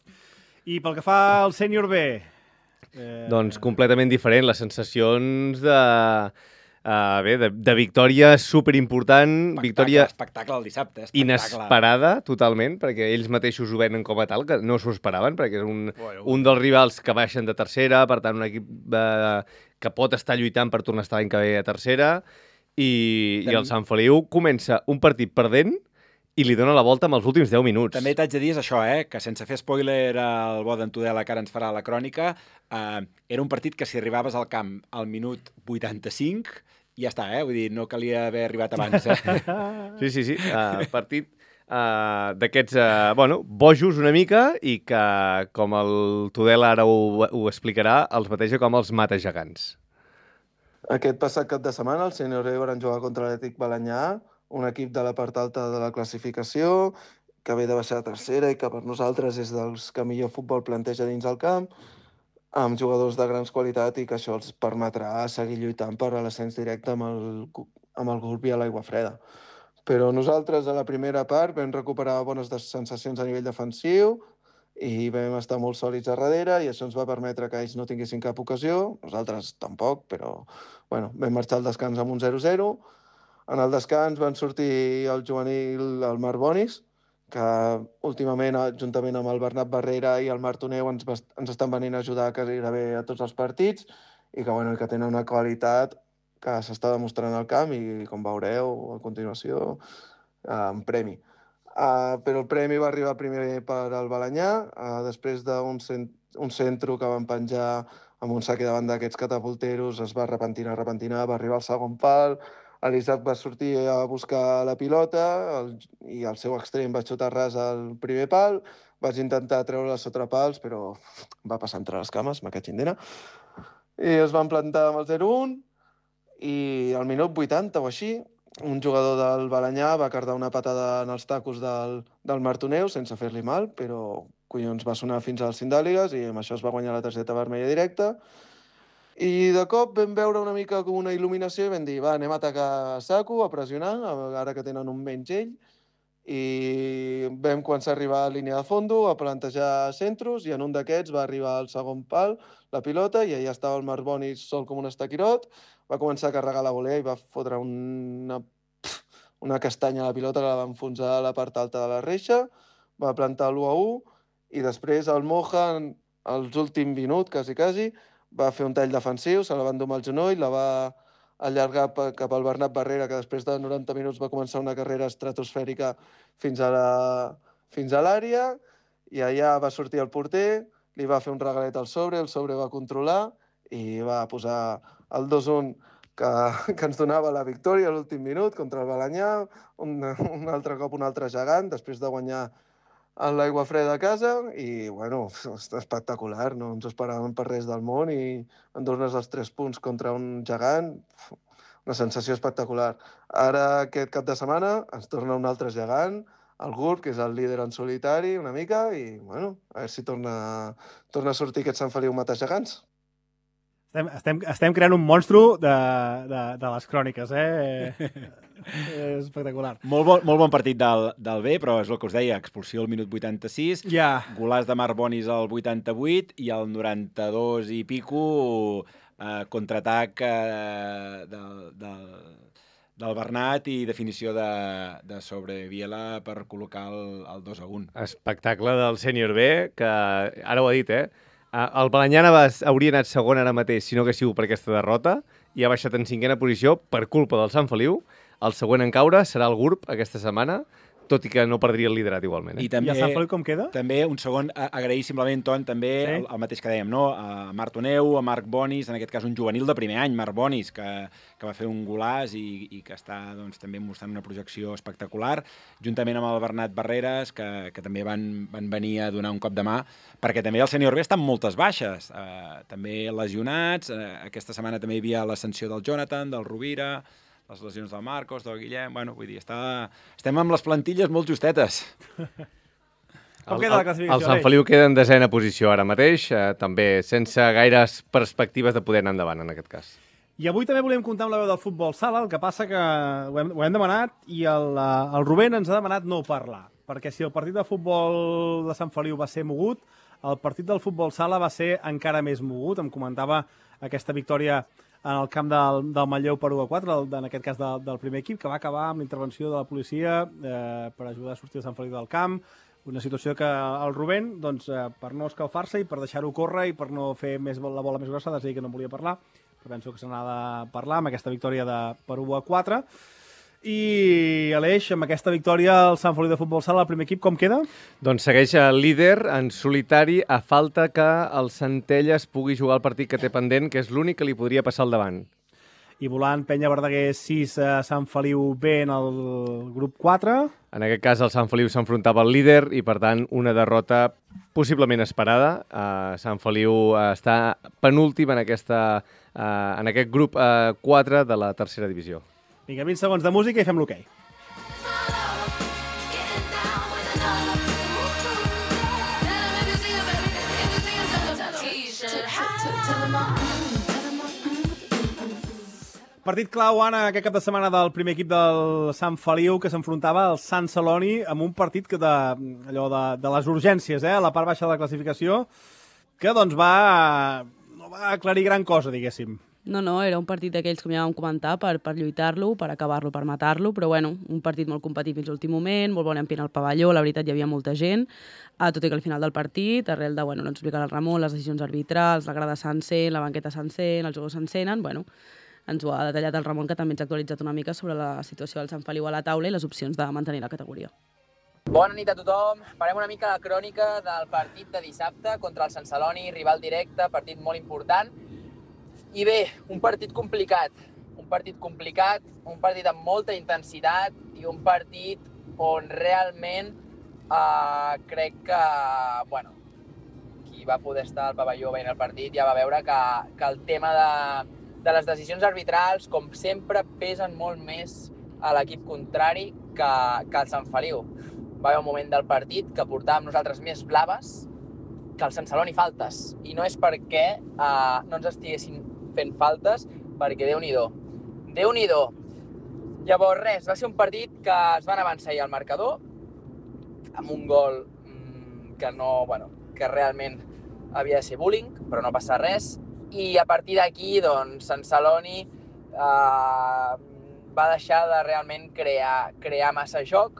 I pel que fa al sènior B... Eh... Doncs completament diferent. Les sensacions de... Uh, bé, de, de victòria superimportant, Espectacle, victòria espectacle el dissabte, espectacle. inesperada totalment, perquè ells mateixos ho venen com a tal, que no s'ho esperaven, perquè és un, un dels rivals que baixen de tercera, per tant un equip uh, que pot estar lluitant per tornar a estar l'any que ve a tercera, i, i el Sant Feliu comença un partit perdent i li dona la volta amb els últims deu minuts. També t'haig de dir és això, eh? Que sense fer spoiler al bo d'en Tudela que ara ens farà la crònica, eh, era un partit que si arribaves al camp al minut vuitanta-cinc, ja està, eh? Vull dir, no calia haver arribat abans. Eh? sí, sí, sí. Uh, partit uh, d'aquests, uh, bueno, bojos una mica i que, com el Tudela ara ho, ho explicarà, els bateja com els matagegants. Aquest passat cap de setmana el sènior B van jugar contra l'Atlètic Balenyà, un equip de la part alta de la classificació, que ve de baixar a tercera i que per nosaltres és dels que millor futbol planteja dins el camp, amb jugadors de grans qualitat i que això els permetrà seguir lluitant per a l'ascens directe amb el, amb el Gurbi a l'Aigua Freda. Però nosaltres a la primera part vam recuperar bones sensacions a nivell defensiu i vam estar molt sòlids a darrere i això ens va permetre que ells no tinguessin cap ocasió, nosaltres tampoc, però bueno, vam marxar al descans amb un zero zero. En el descans van sortir el juvenil, el Marc Bonis, que últimament, juntament amb el Bernat Barrera i el Marc Toneu, ens, ens estan venint a ajudar gairebé a tots els partits i que, bueno, que tenen una qualitat que s'està demostrant al camp i, com veureu, a continuació, eh, en premi. Uh, però el premi va arribar primer per al Balenyà, uh, després d'un cent, un centro que van penjar amb un saque davant d'aquests catapulteros, es va repentinar, repentinar, va arribar al segon pal, l'Isaac va sortir a buscar la pilota el, i el seu extrem va xutar ras al primer pal, vaig intentar treure-la sota pals, però va passar entre les cames, me caig indena, i es van plantar amb el zero un, i al minut vuitanta o així, un jugador del Balenyà va cardar una patada en els tacos del, del Martoneu sense fer-li mal, però collons va sonar fins als cindàligues i amb això es va guanyar la targeta vermella directa. I de cop vam veure una mica com una il·luminació i vam dir, va, anem a atacar a saco, a pressionar, ara que tenen un menys ell, i vam començar a arribar a línia de fondo, a plantejar centros, i en un d'aquests va arribar al segon pal la pilota, i allà estava el Marc Bonis sol com un estaquirot, va començar a carregar la volea i va fotre una, una castanya a la pilota que la va enfonsar a la part alta de la reixa, va plantar l'u a u, i després el Moja, als últims minuts, quasi, quasi, va fer un tall defensiu, se la va endur amb el genoll, la va allargar cap al Bernat Barrera, que després de noranta minuts va començar una carrera estratosfèrica fins a l'àrea, i allà va sortir el porter, li va fer un regalet al sobre, el sobre va controlar i va posar el dos un que, que ens donava la victòria a l'últim minut contra el Balenyà, un, un altre cop un altre gegant, després de guanyar en l'Aigua Freda a casa, i, bueno, espectacular, no ens esperàvem per res del món, i endur-nos els tres punts contra un gegant, una sensació espectacular. Ara, aquest cap de setmana, ens torna un altre gegant, el Gurb, que és el líder en solitari, una mica, i, bueno, a veure si torna, torna a sortir aquest Sant Feliu Matagegants. Estem, estem, estem creant un monstru de, de, de les cròniques, eh? És espectacular. Molt bon, molt bon partit del, del B, però és el que us deia, expulsió al minut vuitanta-sis, yeah. Golàs de Marc Bonis al vuitanta-vuit i al noranta-dos i pico eh, contraatac eh, del, del, del Bernat i definició de, de Sobreviela per col·locar el, el dos a un. Espectacle del sènior B, que ara ho ha dit, eh? El Balenyà hauria anat segon ara mateix si no hagués sigut per aquesta derrota i ha baixat en cinquena posició per culpa del Sant Feliu. El següent en caure serà el Gurb aquesta setmana, tot i que no perdria el liderat igualment. Eh? I, també, I a Sant Feliu com queda? També un segon, agrair simplement, Ton, també sí? el, el mateix que dèiem, no? A Marc Toneu, a Marc Bonis, en aquest cas un juvenil de primer any, Marc Bonis, que, que va fer un golàs i, i que està doncs, també mostrant una projecció espectacular, juntament amb el Bernat Barreres, que, que també van, van venir a donar un cop de mà, perquè també el sènior B està amb moltes baixes, eh, també lesionats, eh, aquesta setmana també hi havia l'ascensió del Jonathan, del Rovira, les lesions del Marcos, del Guillem, bueno, vull dir, està... estem amb les plantilles molt justetes. Com queda la classificació? El Sant Feliu queda en desena posició ara mateix, eh, també sense gaires perspectives de poder anar endavant en aquest cas. I avui també volem comptar amb la veu del futbol sala, el que passa que ho hem, ho hem demanat i el, el Rubén ens ha demanat no parlar, perquè si el partit de futbol de Sant Feliu va ser mogut, el partit del futbol sala va ser encara més mogut. Em comentava aquesta victòria en el camp del, del Manlleu per u a quatre, el, en aquest cas de, del primer equip, que va acabar amb la intervenció de la policia eh, per ajudar a sortir de Sant Feliu del camp. Una situació que el Rubén, doncs, eh, per no escalfar-se i per deixar-ho córrer i per no fer més la bola més grossa, ha decidit que no volia parlar, però penso que se n'ha de parlar amb aquesta victòria de, per u a quatre. I Aleix, amb aquesta victòria el Sant Feliu de Futbol Sala, el primer equip, com queda? Doncs segueix el líder en solitari a falta que el Centelles pugui jugar el partit que té pendent, que és l'únic que li podria passar al davant. I volant Penya Verdaguer sis, a Sant Feliu B en el grup quatre. En aquest cas el Sant Feliu s'enfrontava al líder i per tant una derrota possiblement esperada. Uh, Sant Feliu uh, està penúltim en, aquesta, uh, en aquest grup uh, quatre de la tercera divisió. Vinga, vint segons de música i fem l'hoquei. Partit clau, Anna, aquest cap de setmana del primer equip del Sant Feliu, que s'enfrontava al Sant Celoni amb un partit que de, allò de, de les urgències, eh, a la part baixa de la classificació, que doncs va, no va aclarir gran cosa, diguéssim. No, no, era un partit d'aquells, com ja vam comentar, per, per lluitar-lo, per acabar-lo, per matar-lo, però bueno, un partit molt competit fins a l'últim moment, molt bon ambient al pavelló, la veritat hi havia molta gent, ah, tot i que al final del partit, arrel de, bueno, no ens explicarà el Ramon, les decisions arbitrals, la grada s'encén, la banqueta s'encén, els jugadors s'encenen, bueno, ens ho ha detallat el Ramon, que també ens ha actualitzat una mica sobre la situació del Sant Feliu a la taula i les opcions de mantenir la categoria. Bona nit a tothom. Farem una mica la crònica del partit de dissabte contra el Sant Celoni, rival directe, partit molt important. I bé, un partit complicat, un partit complicat, un partit amb molta intensitat i un partit on realment eh, crec que, bueno, qui va poder estar al pavelló veient el partit ja va veure que, que el tema de, de les decisions arbitrals, com sempre, pesen molt més a l'equip contrari que, que el Sant Feliu. Va haver un moment del partit que portàvem nosaltres més blaves que el Sant Celoni faltes. I no és perquè eh, no ens estiguessin fent faltes, perquè Déu-n'hi-do. Déu-n'hi-do. Llavors, res, va ser un partit que es van avançar al marcador, amb un gol mmm, que no, bueno, que realment havia de ser bullying, però no passa res. I a partir d'aquí, doncs, Sant Celoni eh, va deixar de realment crear, crear massa joc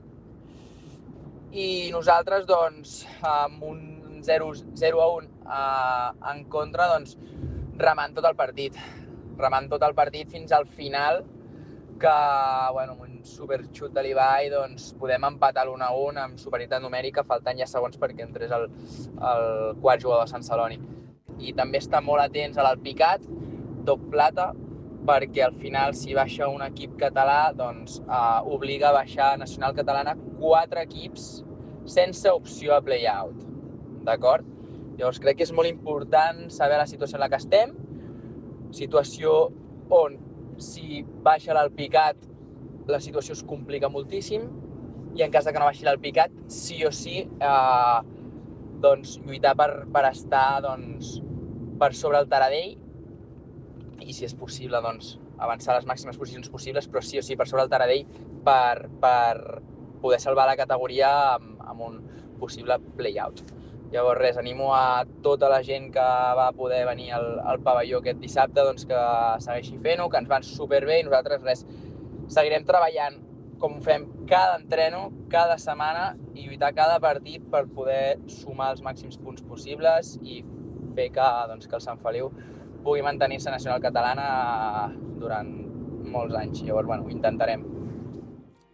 i nosaltres, doncs, amb un zero a un eh, en contra, doncs, remant tot el partit, remant tot el partit fins al final, que, bueno, amb un superxut de l'Ibai, doncs, podem empatar l'un a un amb superioritat numèrica, faltant ja segons perquè entrés el, el quart jugador de Sant Celoni. I també estar molt atents a l'Alpicat, top plata, perquè al final, si baixa un equip català, doncs, eh, obliga a baixar a Nacional Catalana quatre equips sense opció a play-out, d'acord? Llavors, crec que és molt important saber la situació en la que estem, situació on, si baixa l'Alpicat, la situació es complica moltíssim, i en cas de que no baixi l'Alpicat, sí o sí, eh, doncs, lluitar per, per estar doncs, per sobre el Taradell, i si és possible, doncs, avançar a les màximes posicions possibles, però sí o sí per sobre el Taradell per, per poder salvar la categoria amb, amb un possible play-out. Llavors, res, animo a tota la gent que va poder venir al, al pavelló aquest dissabte, doncs que segueixi fent-ho, que ens van superbé i nosaltres, res, seguirem treballant com ho fem cada entreno, cada setmana i lluitar cada partit per poder sumar els màxims punts possibles i fer que, doncs, que el Sant Feliu pugui mantenir-se nacional catalana durant molts anys. Llavors, bueno, ho intentarem.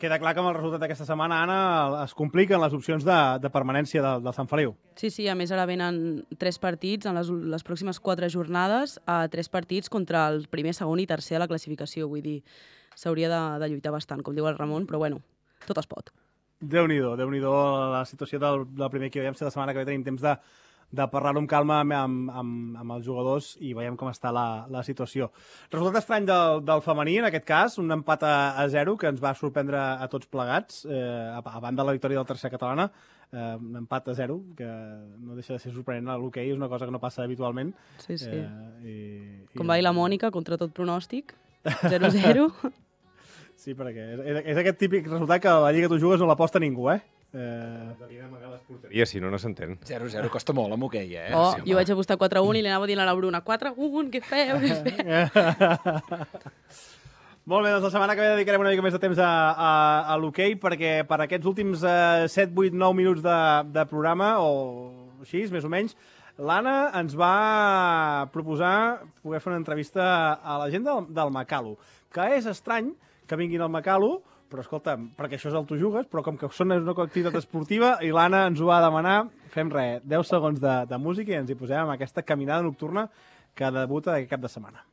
queda clar que amb el resultat d'aquesta setmana, Anna, es compliquen les opcions de, de permanència del, del Sant Feliu. Sí, sí, a més ara venen tres partits en les, les pròximes quatre jornades, a tres partits contra el primer, segon i tercer de la classificació. Vull dir, s'hauria de, de lluitar bastant, com diu el Ramon, però bueno, tot es pot. Déu-n'hi-do, Déu-n'hi-do la situació del, del primer equip. Veiem si la setmana que ve tenim temps de, de parlar-ho amb calma amb, amb, amb, amb els jugadors i veiem com està la, la situació. Resultat estrany del, del femení, en aquest cas, un empat a, a zero que ens va sorprendre a tots plegats, eh, a, a banda de la victòria del tercer catalana, eh, un empat a zero, que no deixa de ser sorprenent a l'hoquei, és una cosa que no passa habitualment. Sí, sí. Eh, i, i... Com va dir la Mònica, contra tot pronòstic, zero a zero. Sí, perquè és, és aquest típic resultat que a la Lliga tu jugues no l'aposta ningú, eh? Eh... I si no, no s'entén. zero zero costa molt amb hoquei, eh? Oh, sí, jo vaig apostar quatre a un i li anava dient a la Bruna quatre a un, què feu, què feu? Molt bé, doncs la setmana que ve dedicarem una mica més de temps a, a, a l'hoquei perquè per aquests últims eh, set, vuit, nou minuts de, de programa o així, més o menys, l'Anna ens va proposar poder fer una entrevista a la gent del, del Macalo, que és estrany que vinguin al Macalo, però escolta, perquè això és el Tu Jugues, però com que són una activitat esportiva i l'Anna ens ho va demanar, fem res, deu segons de, de música i ens hi posem amb aquesta caminada nocturna que debuta aquest cap de setmana.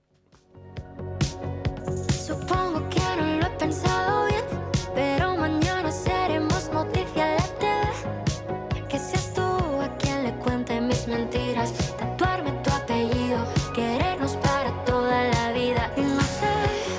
Supongo que no lo he pensado bien, pero mañana seremos noticia en la T V. Que seas tú a quien le cuente mis mentiras, tatuarme tu apellido, querernos para toda la vida. Y no sé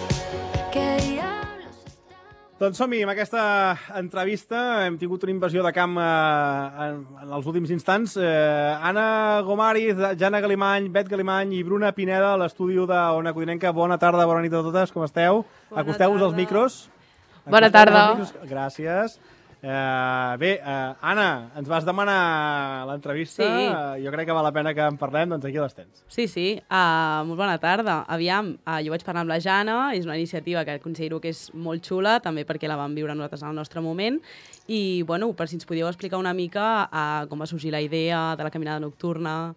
qué diablos. Doncs som-hi, amb aquesta entrevista hem tingut una invasió de camp eh, en, en els últims instants. Eh, Anna Gomariz, Jana Galimany, Bet Galimany i Bruna Pineda a l'estudi d'Ona Codinenca. Bona tarda, bona nit a totes, com esteu? Acosteu-vos als micros. Bona tarda. Micros. Gràcies. Eh, bé, eh, Anna, ens vas demanar l'entrevista. Sí. Eh, jo crec que val la pena que en parlem, doncs aquí les tens. Sí, sí, uh, molt bona tarda. Aviam, uh, jo vaig parlar amb la Jana, és una iniciativa que considero que és molt xula, també perquè la vam viure nosaltres en el nostre moment, i bueno, per si ens podíeu explicar una mica uh, com va sorgir la idea de la caminada nocturna.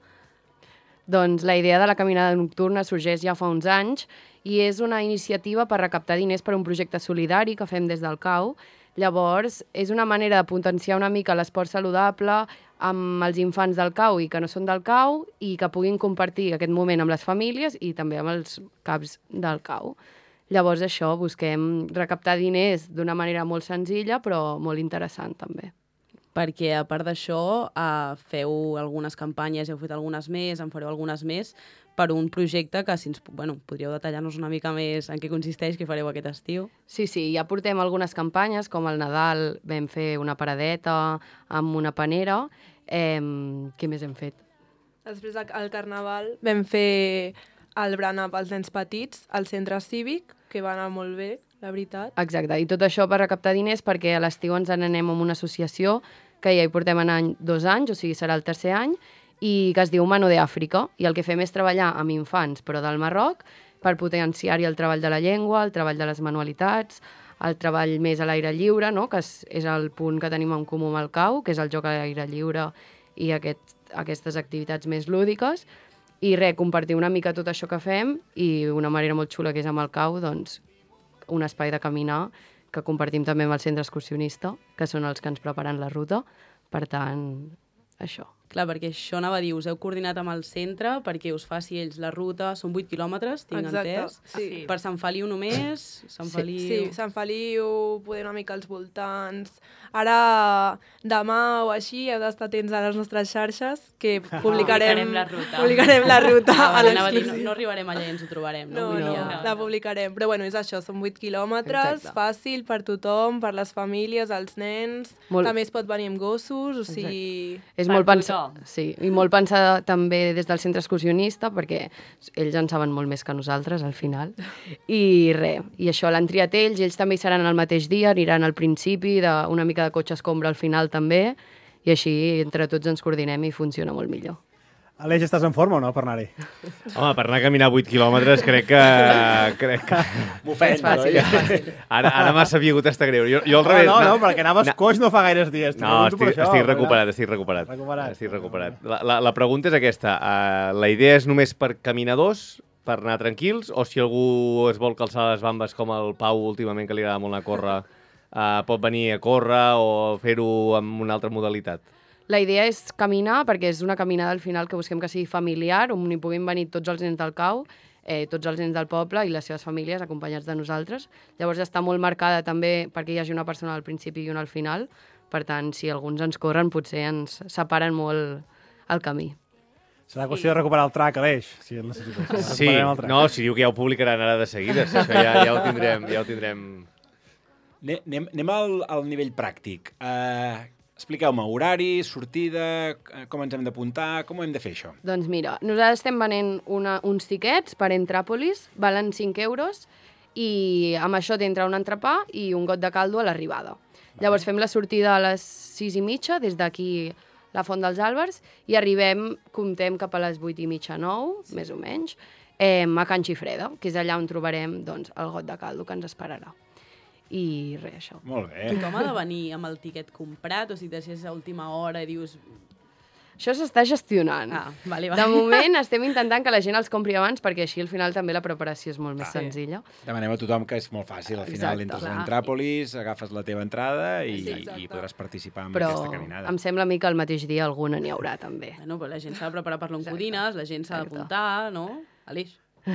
Doncs la idea de la caminada nocturna sorgeix ja fa uns anys i és una iniciativa per recaptar diners per un projecte solidari que fem des del C A U. Llavors, és una manera de potenciar una mica l'esport saludable amb els infants del C A U i que no són del C A U i que puguin compartir aquest moment amb les famílies i també amb els caps del C A U. Llavors, això, busquem recaptar diners d'una manera molt senzilla però molt interessant també. Perquè, a part d'això, uh, feu algunes campanyes, heu fet algunes més, en fareu algunes més, per un projecte que, si ens, bueno, podríeu detallar-nos una mica més en què consisteix, què fareu aquest estiu. Sí, sí, ja portem algunes campanyes, com al Nadal vam fer una paradeta amb una panera. Eh, què més hem fet? Després, al Carnaval, vam fer el berenar pels nens petits al centre cívic, que va anar molt bé, la veritat. Exacte, i tot això per recaptar diners perquè a l'estiu ens n'anem amb una associació que ja hi portem en any dos anys, o sigui, serà el tercer any, i que es diu Mano de Àfrica, i el que fem és treballar amb infants, però del Marroc, per potenciar-hi el treball de la llengua, el treball de les manualitats, el treball més a l'aire lliure, no? Que és, és el punt que tenim en comú amb el C A U, que és el joc a l'aire lliure i aquest, aquestes activitats més lúdiques, i res, compartir una mica tot això que fem, i una manera molt xula que és amb el C A U, doncs, un espai de caminar que compartim també amb el centre excursionista, que són els que ens preparen la ruta. Per tant, això. Clar, perquè això anava a dir, us heu coordinat amb el centre perquè us faci ells la ruta, són vuit quilòmetres, tinc Exacte, entès. sí. Per Sant Feliu només? Sant Sí, Feliu... sí, Sant Feliu, poder una mica als voltants. Ara, demà o així, heu d'estar atents a les nostres xarxes, que publicarem, Publicarem la ruta. publicarem la ruta Ah, a vale, anava a dir, l'exclusiu. no, no arribarem allà i ens ho trobarem. No, no, Vull dir, la publicarem. Però bueno, és això, són vuit quilòmetres, Exacte. fàcil per tothom, per les famílies, els nens. Molt- També es pot venir amb gossos, o sigui... És molt pensat, sí, i molt pensat també des del centre excursionista, perquè ells en saben molt més que nosaltres, al final. I res, i això l'han triat ells, i ells també hi seran el mateix dia, aniran al principi, de, una mica de cotxe escombra al final també, i així entre tots ens coordinem i funciona molt millor. Aleix, estàs en forma o no per anar-hi? Home, per anar a caminar vuit quilòmetres crec que... crec que... M'ofèn, És fàcil, és fàcil. Ara, ara m'ha sabut estar greu. Jo, jo al No, revés... no, no, perquè anaves Na- coix no fa gaires dies. T'ho No, pregunto per estic, això, estic perquè- recuperat, estic recuperat. Recuperat. Estic recuperat. La, la, la pregunta és aquesta. Uh, la idea és només per caminadors, per anar tranquils, o si algú es vol calçar les bambes com el Pau últimament, que li agrada molt anar a córrer, uh, pot venir a córrer o fer-ho amb una altra modalitat? La idea és caminar, perquè és una caminada al final que busquem que sigui familiar, on hi puguin venir tots els nens del cau, eh, tots els nens del poble i les seves famílies acompanyats de nosaltres. Llavors està molt marcada també perquè hi hagi una persona al principi i una al final. Per tant, si alguns ens corren, potser ens separen molt el camí. Serà qüestió de recuperar el track, Aleix, si el necessites. Sí, no, si diu que ja ho publicaran ara de seguida, si això ja, ja ho tindrem. Ja ho tindrem. Anem, anem al, al nivell pràctic. Uh, expliqueu-me, horari, sortida, com ens hem d'apuntar, com ho hem de fer, això? Doncs mira, nosaltres estem venent una, uns tiquets per Entràpolis, valen cinc euros, i amb això t'entra un entrepà i un got de caldo a l'arribada. Llavors fem la sortida a les sis i mitja, des d'aquí la Font dels Àlbers, i arribem, comptem cap a les vuit i mitja, nou, sí. més o menys, eh, a Can Xifreda, que és allà on trobarem doncs, el got de caldo que ens esperarà. I res, això. Molt bé. Tothom ha de venir amb el tiquet comprat, o si deixes a última hora i dius... Això s'està gestionant. Ah, vale, vale. De moment estem intentant que la gent els compri abans, perquè així al final també la preparació és molt més Clar. senzilla. Demanem a tothom que és molt fàcil. Al final Exacte. entres Clar. a l'Entràpolis, agafes la teva entrada i, Sí, i podràs participar en Però aquesta caminada. em sembla a mi que el mateix dia alguna n'hi haurà, també. Bueno, però la gent s'ha de preparar per l'oncodines, la gent s'ha d'apuntar, no? Aleix.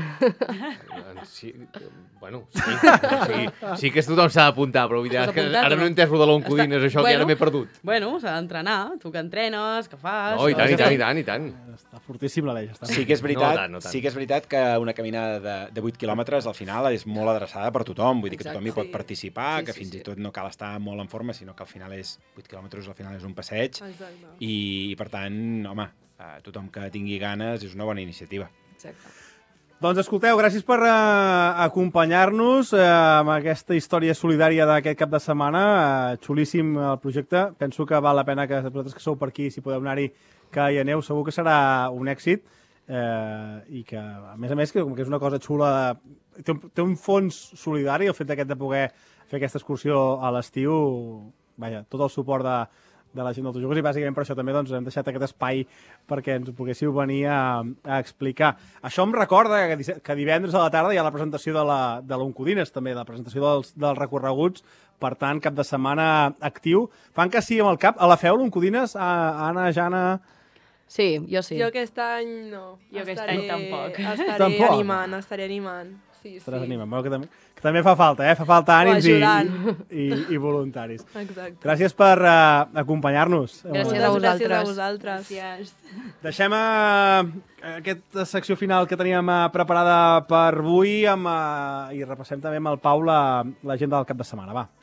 Sí, bueno, sí, sí, sí que tothom s'ha d'apuntar, però vull dir, que ara no he entès lo de l'oncodines, això bueno, que ara m'he perdut. Bueno, s'ha d'entrenar, tu que entrenes, que fas... No, i tant, i tant, i tant, i tant. Està fortíssim l'Aleix. Està Sí que és veritat, No tant, no tant. sí que és veritat que una caminada de, de vuit quilòmetres al final és molt adreçada per tothom, vull dir que Exacte. tothom hi pot Sí. participar, Sí, que sí, fins sí. i tot no cal estar molt en forma, sinó que al final és vuit quilòmetres, al final és un passeig Exacte. i, i per tant, home, eh, tothom que tingui ganes és una bona iniciativa. Exacte. Doncs escolteu, gràcies per uh, acompanyar-nos uh, amb aquesta història solidària d'aquest cap de setmana. Uh, xulíssim el projecte. Penso que val la pena que vosaltres que sou per aquí, si podeu anar-hi, que hi aneu. Segur que serà un èxit. Uh, I que, a més a més, que, com que és una cosa xula, té un, té un fons solidari, el fet d'aquest de poder fer aquesta excursió a l'estiu. Vaja, tot el suport de, de la gent dels jocs i bàsicament per això també doncs, hem deixat aquest espai perquè ens ho poguéssiu venir a, a explicar. Això em recorda que, que divendres a la tarda hi ha la presentació de la- de l'Oncodines, també, la presentació dels, dels recorreguts, per tant, cap de setmana actiu. Fan que sí amb el cap. A la feu, l'Oncodines, Anna, Jana... Sí, jo sí. Jo aquest any no. Jo aquest Estaré- any tampoc. Estaré Tampoc? animant, estaré animant. Sí, Estaràs sí. animant. Bueno, que, també, que també fa falta, eh? Fa falta ànims i, ajudant. i, i voluntaris. Exacte. Gràcies per uh, acompanyar-nos. Gràcies Moltes a vosaltres. Gràcies a vosaltres. Gràcies. Deixem uh, aquesta secció final que teníem uh, preparada per avui amb, uh, i repassem també amb el Pau la- l'agenda del cap de setmana. Va.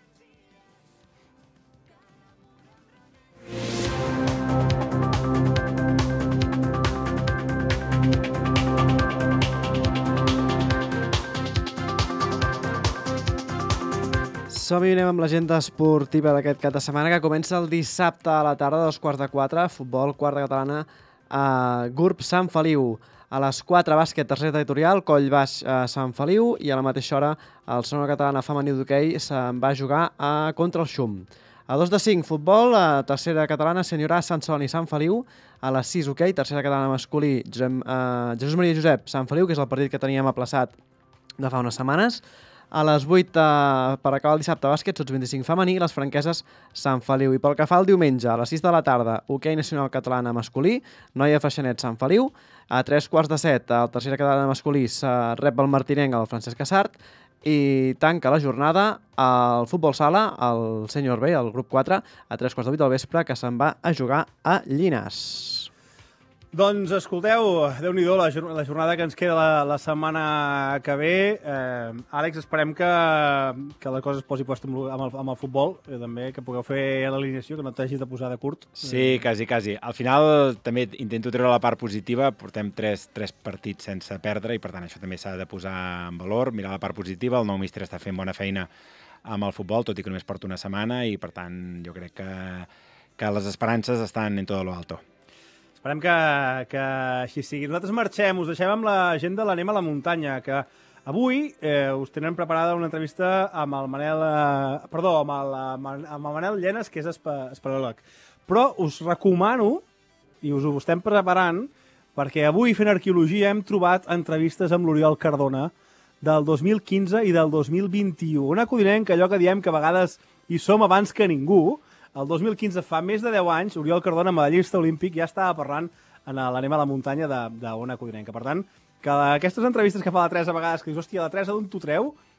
Som-hi, anem amb l'agenda esportiva d'aquest cap de setmana, que comença el dissabte a la tarda, a dos quarts de quatre, futbol, quarta catalana, a Gurb Sant Feliu. A les quatre, bàsquet, tercer territorial, Coll Baix, a Sant Feliu, i a la mateixa hora, el segona catalana femení d'hoquei se'n va jugar a, contra el Xum. A dos de cinc, futbol, a tercera catalana, Senyorà, Sant Celoni, Sant Feliu. A les sis, hoquei, tercera catalana masculí, Josep, eh, Jesús Maria Josep, Sant Feliu, que és el partit que teníem aplaçat de fa unes setmanes. A les vuit, eh, per acabar el dissabte, bàsquet, sots vint-i-cinc femení, les franqueses Sant Feliu. I pel que fa al diumenge, a les sis de la tarda, hoquei nacional catalana masculí, Noia Freixenet, Sant Feliu. A tres quarts de set, el tercera catalana masculí, se rep el martinenc, el Francesc Casart. I tanca la jornada el futbol sala, el Senyor B, el grup quatre, a tres quarts de vuit del vespre, que se'n va a jugar a Llinars. Doncs escolteu, Déu-n'hi-do la, jor- la jornada que ens queda la, la setmana que ve. Eh, Àlex, esperem que, que la cosa es posi puesta amb, el- amb, el, amb el futbol, eh, també, que pugueu fer l'alineació, que no t'hagis de posar de curt. Sí, quasi, quasi. Al final també intento treure la part positiva, portem tres, tres partits sense perdre i per tant això també s'ha de posar en valor, mirar la part positiva, el nou míster està fent bona feina amb el futbol, tot i que només porta una setmana i per tant jo crec que, que les esperances estan en todo lo alto. Esperem que, que així sigui. Nosaltres marxem, us deixem amb la gent de l'Anem a la muntanya, que avui eh, us tenen preparada una entrevista amb el Manel... Eh, perdó, amb el, amb el Manel Llenes, que és espe, espeleòleg. Però us recomano, i us ho estem preparant, perquè avui fent arqueologia hem trobat entrevistes amb l'Oriol Cardona del dos mil quinze i del dos mil vint-i-u. Una codinenca, allò que diem que a vegades hi som abans que ningú. El dos mil quinze, fa més de deu anys, Oriol Cardona, medallista olímpic, ja estava parlant en l'Anem a la muntanya d'Ona Codinenca. Per tant, que aquestes entrevistes que fa la Teresa a vegades, que dius, hòstia, la Teresa d'on t'ho treu?